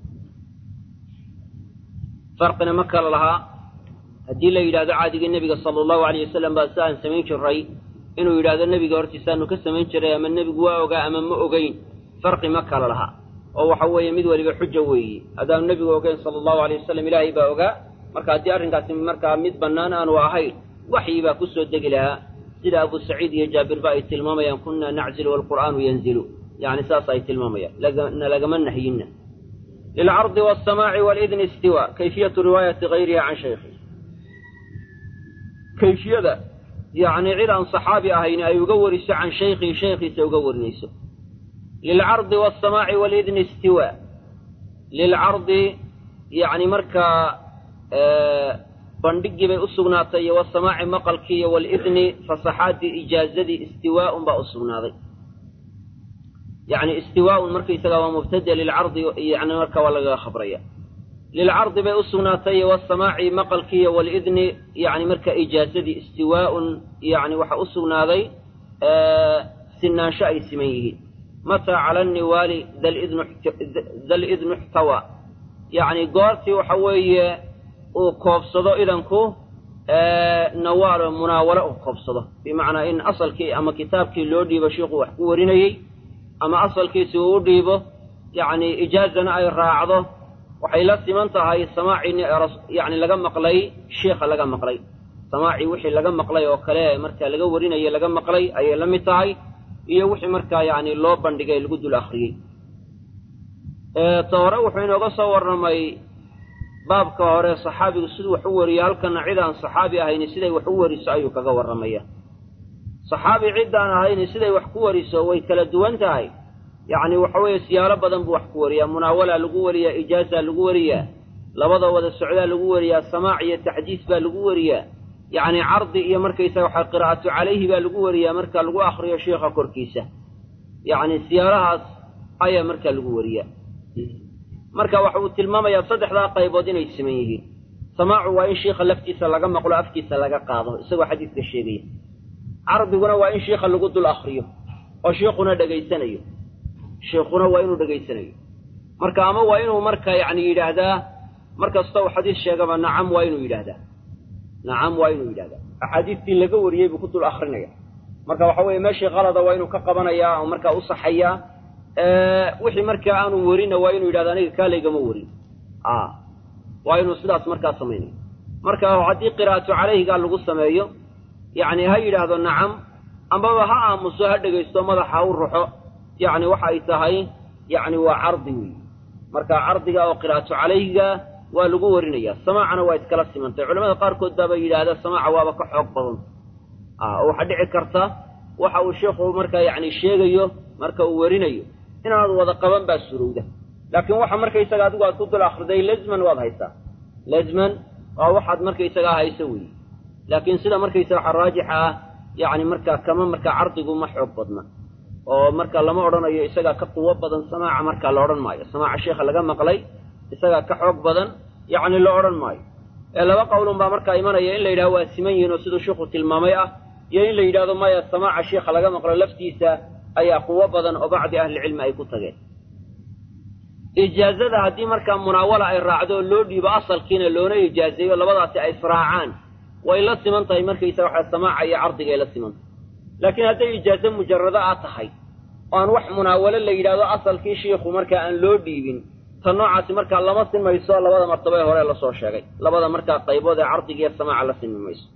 فرقنا مكة لها الدين إلى عهد النبي صلى الله عليه وسلم بأسان سمين شرعي إنه إلى النبي قرتسان كسمين شرعي من النبي قواء أمام أوجين فرق مكة لها أو حوى يمد ولي حجة وي هذا النبي وقال صلى الله عليه وسلم إلهي بأوجا marka hadii arrinkaasi marka mid banaan aan waahay waxii baa ku soo degilaa sida Abu Sa'id iyo Jabir baa ay tilmaamayaan kunna na'zilu wal Qur'aanu yanzilu yani saas ay tilmaamayaan lagana lagama nahiyina lil ardi was samaa'i wal idn istiwa kayfiyatu riwayati ghayriha an shaykh kayfiyada yani ciidan saxaabi ahayna ay uga wariso an shaykhi shaykhi sa uga warinayso lil ardi was samaa'i wal idn istiwa lil ardi yani marka بندقي بي أسقناتي والسماع مقلكي والإذن فصحاتي إجازتي استواء بأسقناتي يعني استواء مركي سقوى مبتدى للعرض يعني مركا ولا خبرية للعرض بأسناتي والسماع مقلكي والإذن يعني مركا إجازة استواء يعني وحا أسناتي آه سنان شأي سميه متى على النوال ذا الإذن ذا الإذن احتوى يعني قارتي وحوي وكوفصده إذنكو آه نوال مناولة وكوفصده بمعنى إن أصل كي أما كتاب كي لودي بشيخ وحكوريني أما أصل كي سودي به يعني إجازة أي راعده waxay la siman tahay samaaci yani laga maqlay sheekha laga maqlay samaaci wixii laga maqlay oo kale marka laga warinayo laga maqlay ayay la mid tahay iyo wixii marka yani loo bandhigay lagu dul akhriyay ee toora wuxuu inooga soo warramay baabka hore saxaabigu siduu wax u wariyay halkan cidaan saxaabi ahayn siday wax u wariso ayuu kaga warramaya saxaabi cidaan ahayn siday wax ku wariso way kala duwan tahay يعني وحوي سيارة بدن بوح كوريا مناولة لجوريا إجازة لجوريا لبضة وذا السعودة لجوريا سماعية تحديث بالجوريا يعني عرض يا مركز يسوي قراءة عليه بالجوريا مركز لجو آخر يا شيخ كركيسة يعني سيارة أي مركز لجوريا مركز وحوت الماما يصدح ذا قيبودين يسميه سماع وإن شيخ لفتي سلقة ما قل أفكي سلقة قاضي سوى حديث الشيخية عرض يقول وإن شيخ لجود الآخرية وشيخنا دقيسنيه شيخنا وينو دغيسنايو marka ama waa inuu marka yaani yiraahdaa marka soo xadiis sheegaba nacam waa inuu yiraahdaa nacam waa inuu yiraahdaa xadiistii laga wariyay buu ku dul akhrinaya marka waxa weeye meeshii qalada waa inuu ka qabanaya oo marka u saxaya ee wixii marka aanu warina waa inuu yiraahdaa aniga kaalayga ma warin ah waa inuu sidaas marka sameeyo marka hadii qiraa'atu calayhi gaa lagu sameeyo yaani ha yiraahdo nacam amba ha aamuso ha dhageysto madaxa u ruxo يعني وحي تهي يعني وعرضي مركا عرضي أو قراءة عليه ولقوا ورنيا سماعنا وايد كلاس من علماء قاركود دابا إلى هذا السماع وابك حق بضن آه وحد عكرته وحاو الشيخ مركا يعني الشيخ مركا ورنيا هنا هذا وضع قبان بالسرودة لكن واحد مركا يساقاد وقصد الآخر دي لازما واضح يسا لازما أو واحد مركا يساقاها يسوي لكن سيدا مركا يساقها الراجحة يعني مركا كمان مركا عرضي وما حق بضنا oo marka lama oranayo isaga ka quwad badan samaaca marka la oran maayo samaaca sheekha laga maqlay isaga ka xoog badan yaani la oran maayo ee laba qowlun ba marka imanaya in la yiraahdo waa siman yihiin oo sidoo sheekhu tilmaamay ah iyo in la yiraahdo maya samaaca sheekha laga maqlay laftiisa ayaa quwad badan oo bacdi ahli cilmi ay ku tageen ijaazada hadii marka munaawala ay raacdo loo dhiibo asalkiina loona ijaazeeyo labadaasi ay israacaan way la siman tahay marka isaga waxa samaaca iyo ardiga la siman لكن هذا إجازة مجردة أتحي وأن وح مناولة اللي يرادو أصل كي شيخ ومركا أن لو ديبين تنوع مركا الله مصر ما يسوى لبدا مرتبه هوري الله صور شاقي لبدا مركا طيبو ذا عرضي جي السماع على سن ما يسوى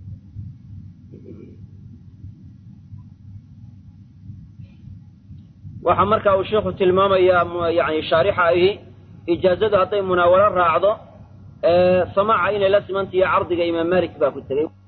وحا مركا والشيخ تلماما يعني شارحة أيه إجازة هذا مناولة راعضو أه سماع إن لسمنتي عرضي إمام مالك باكو التغيب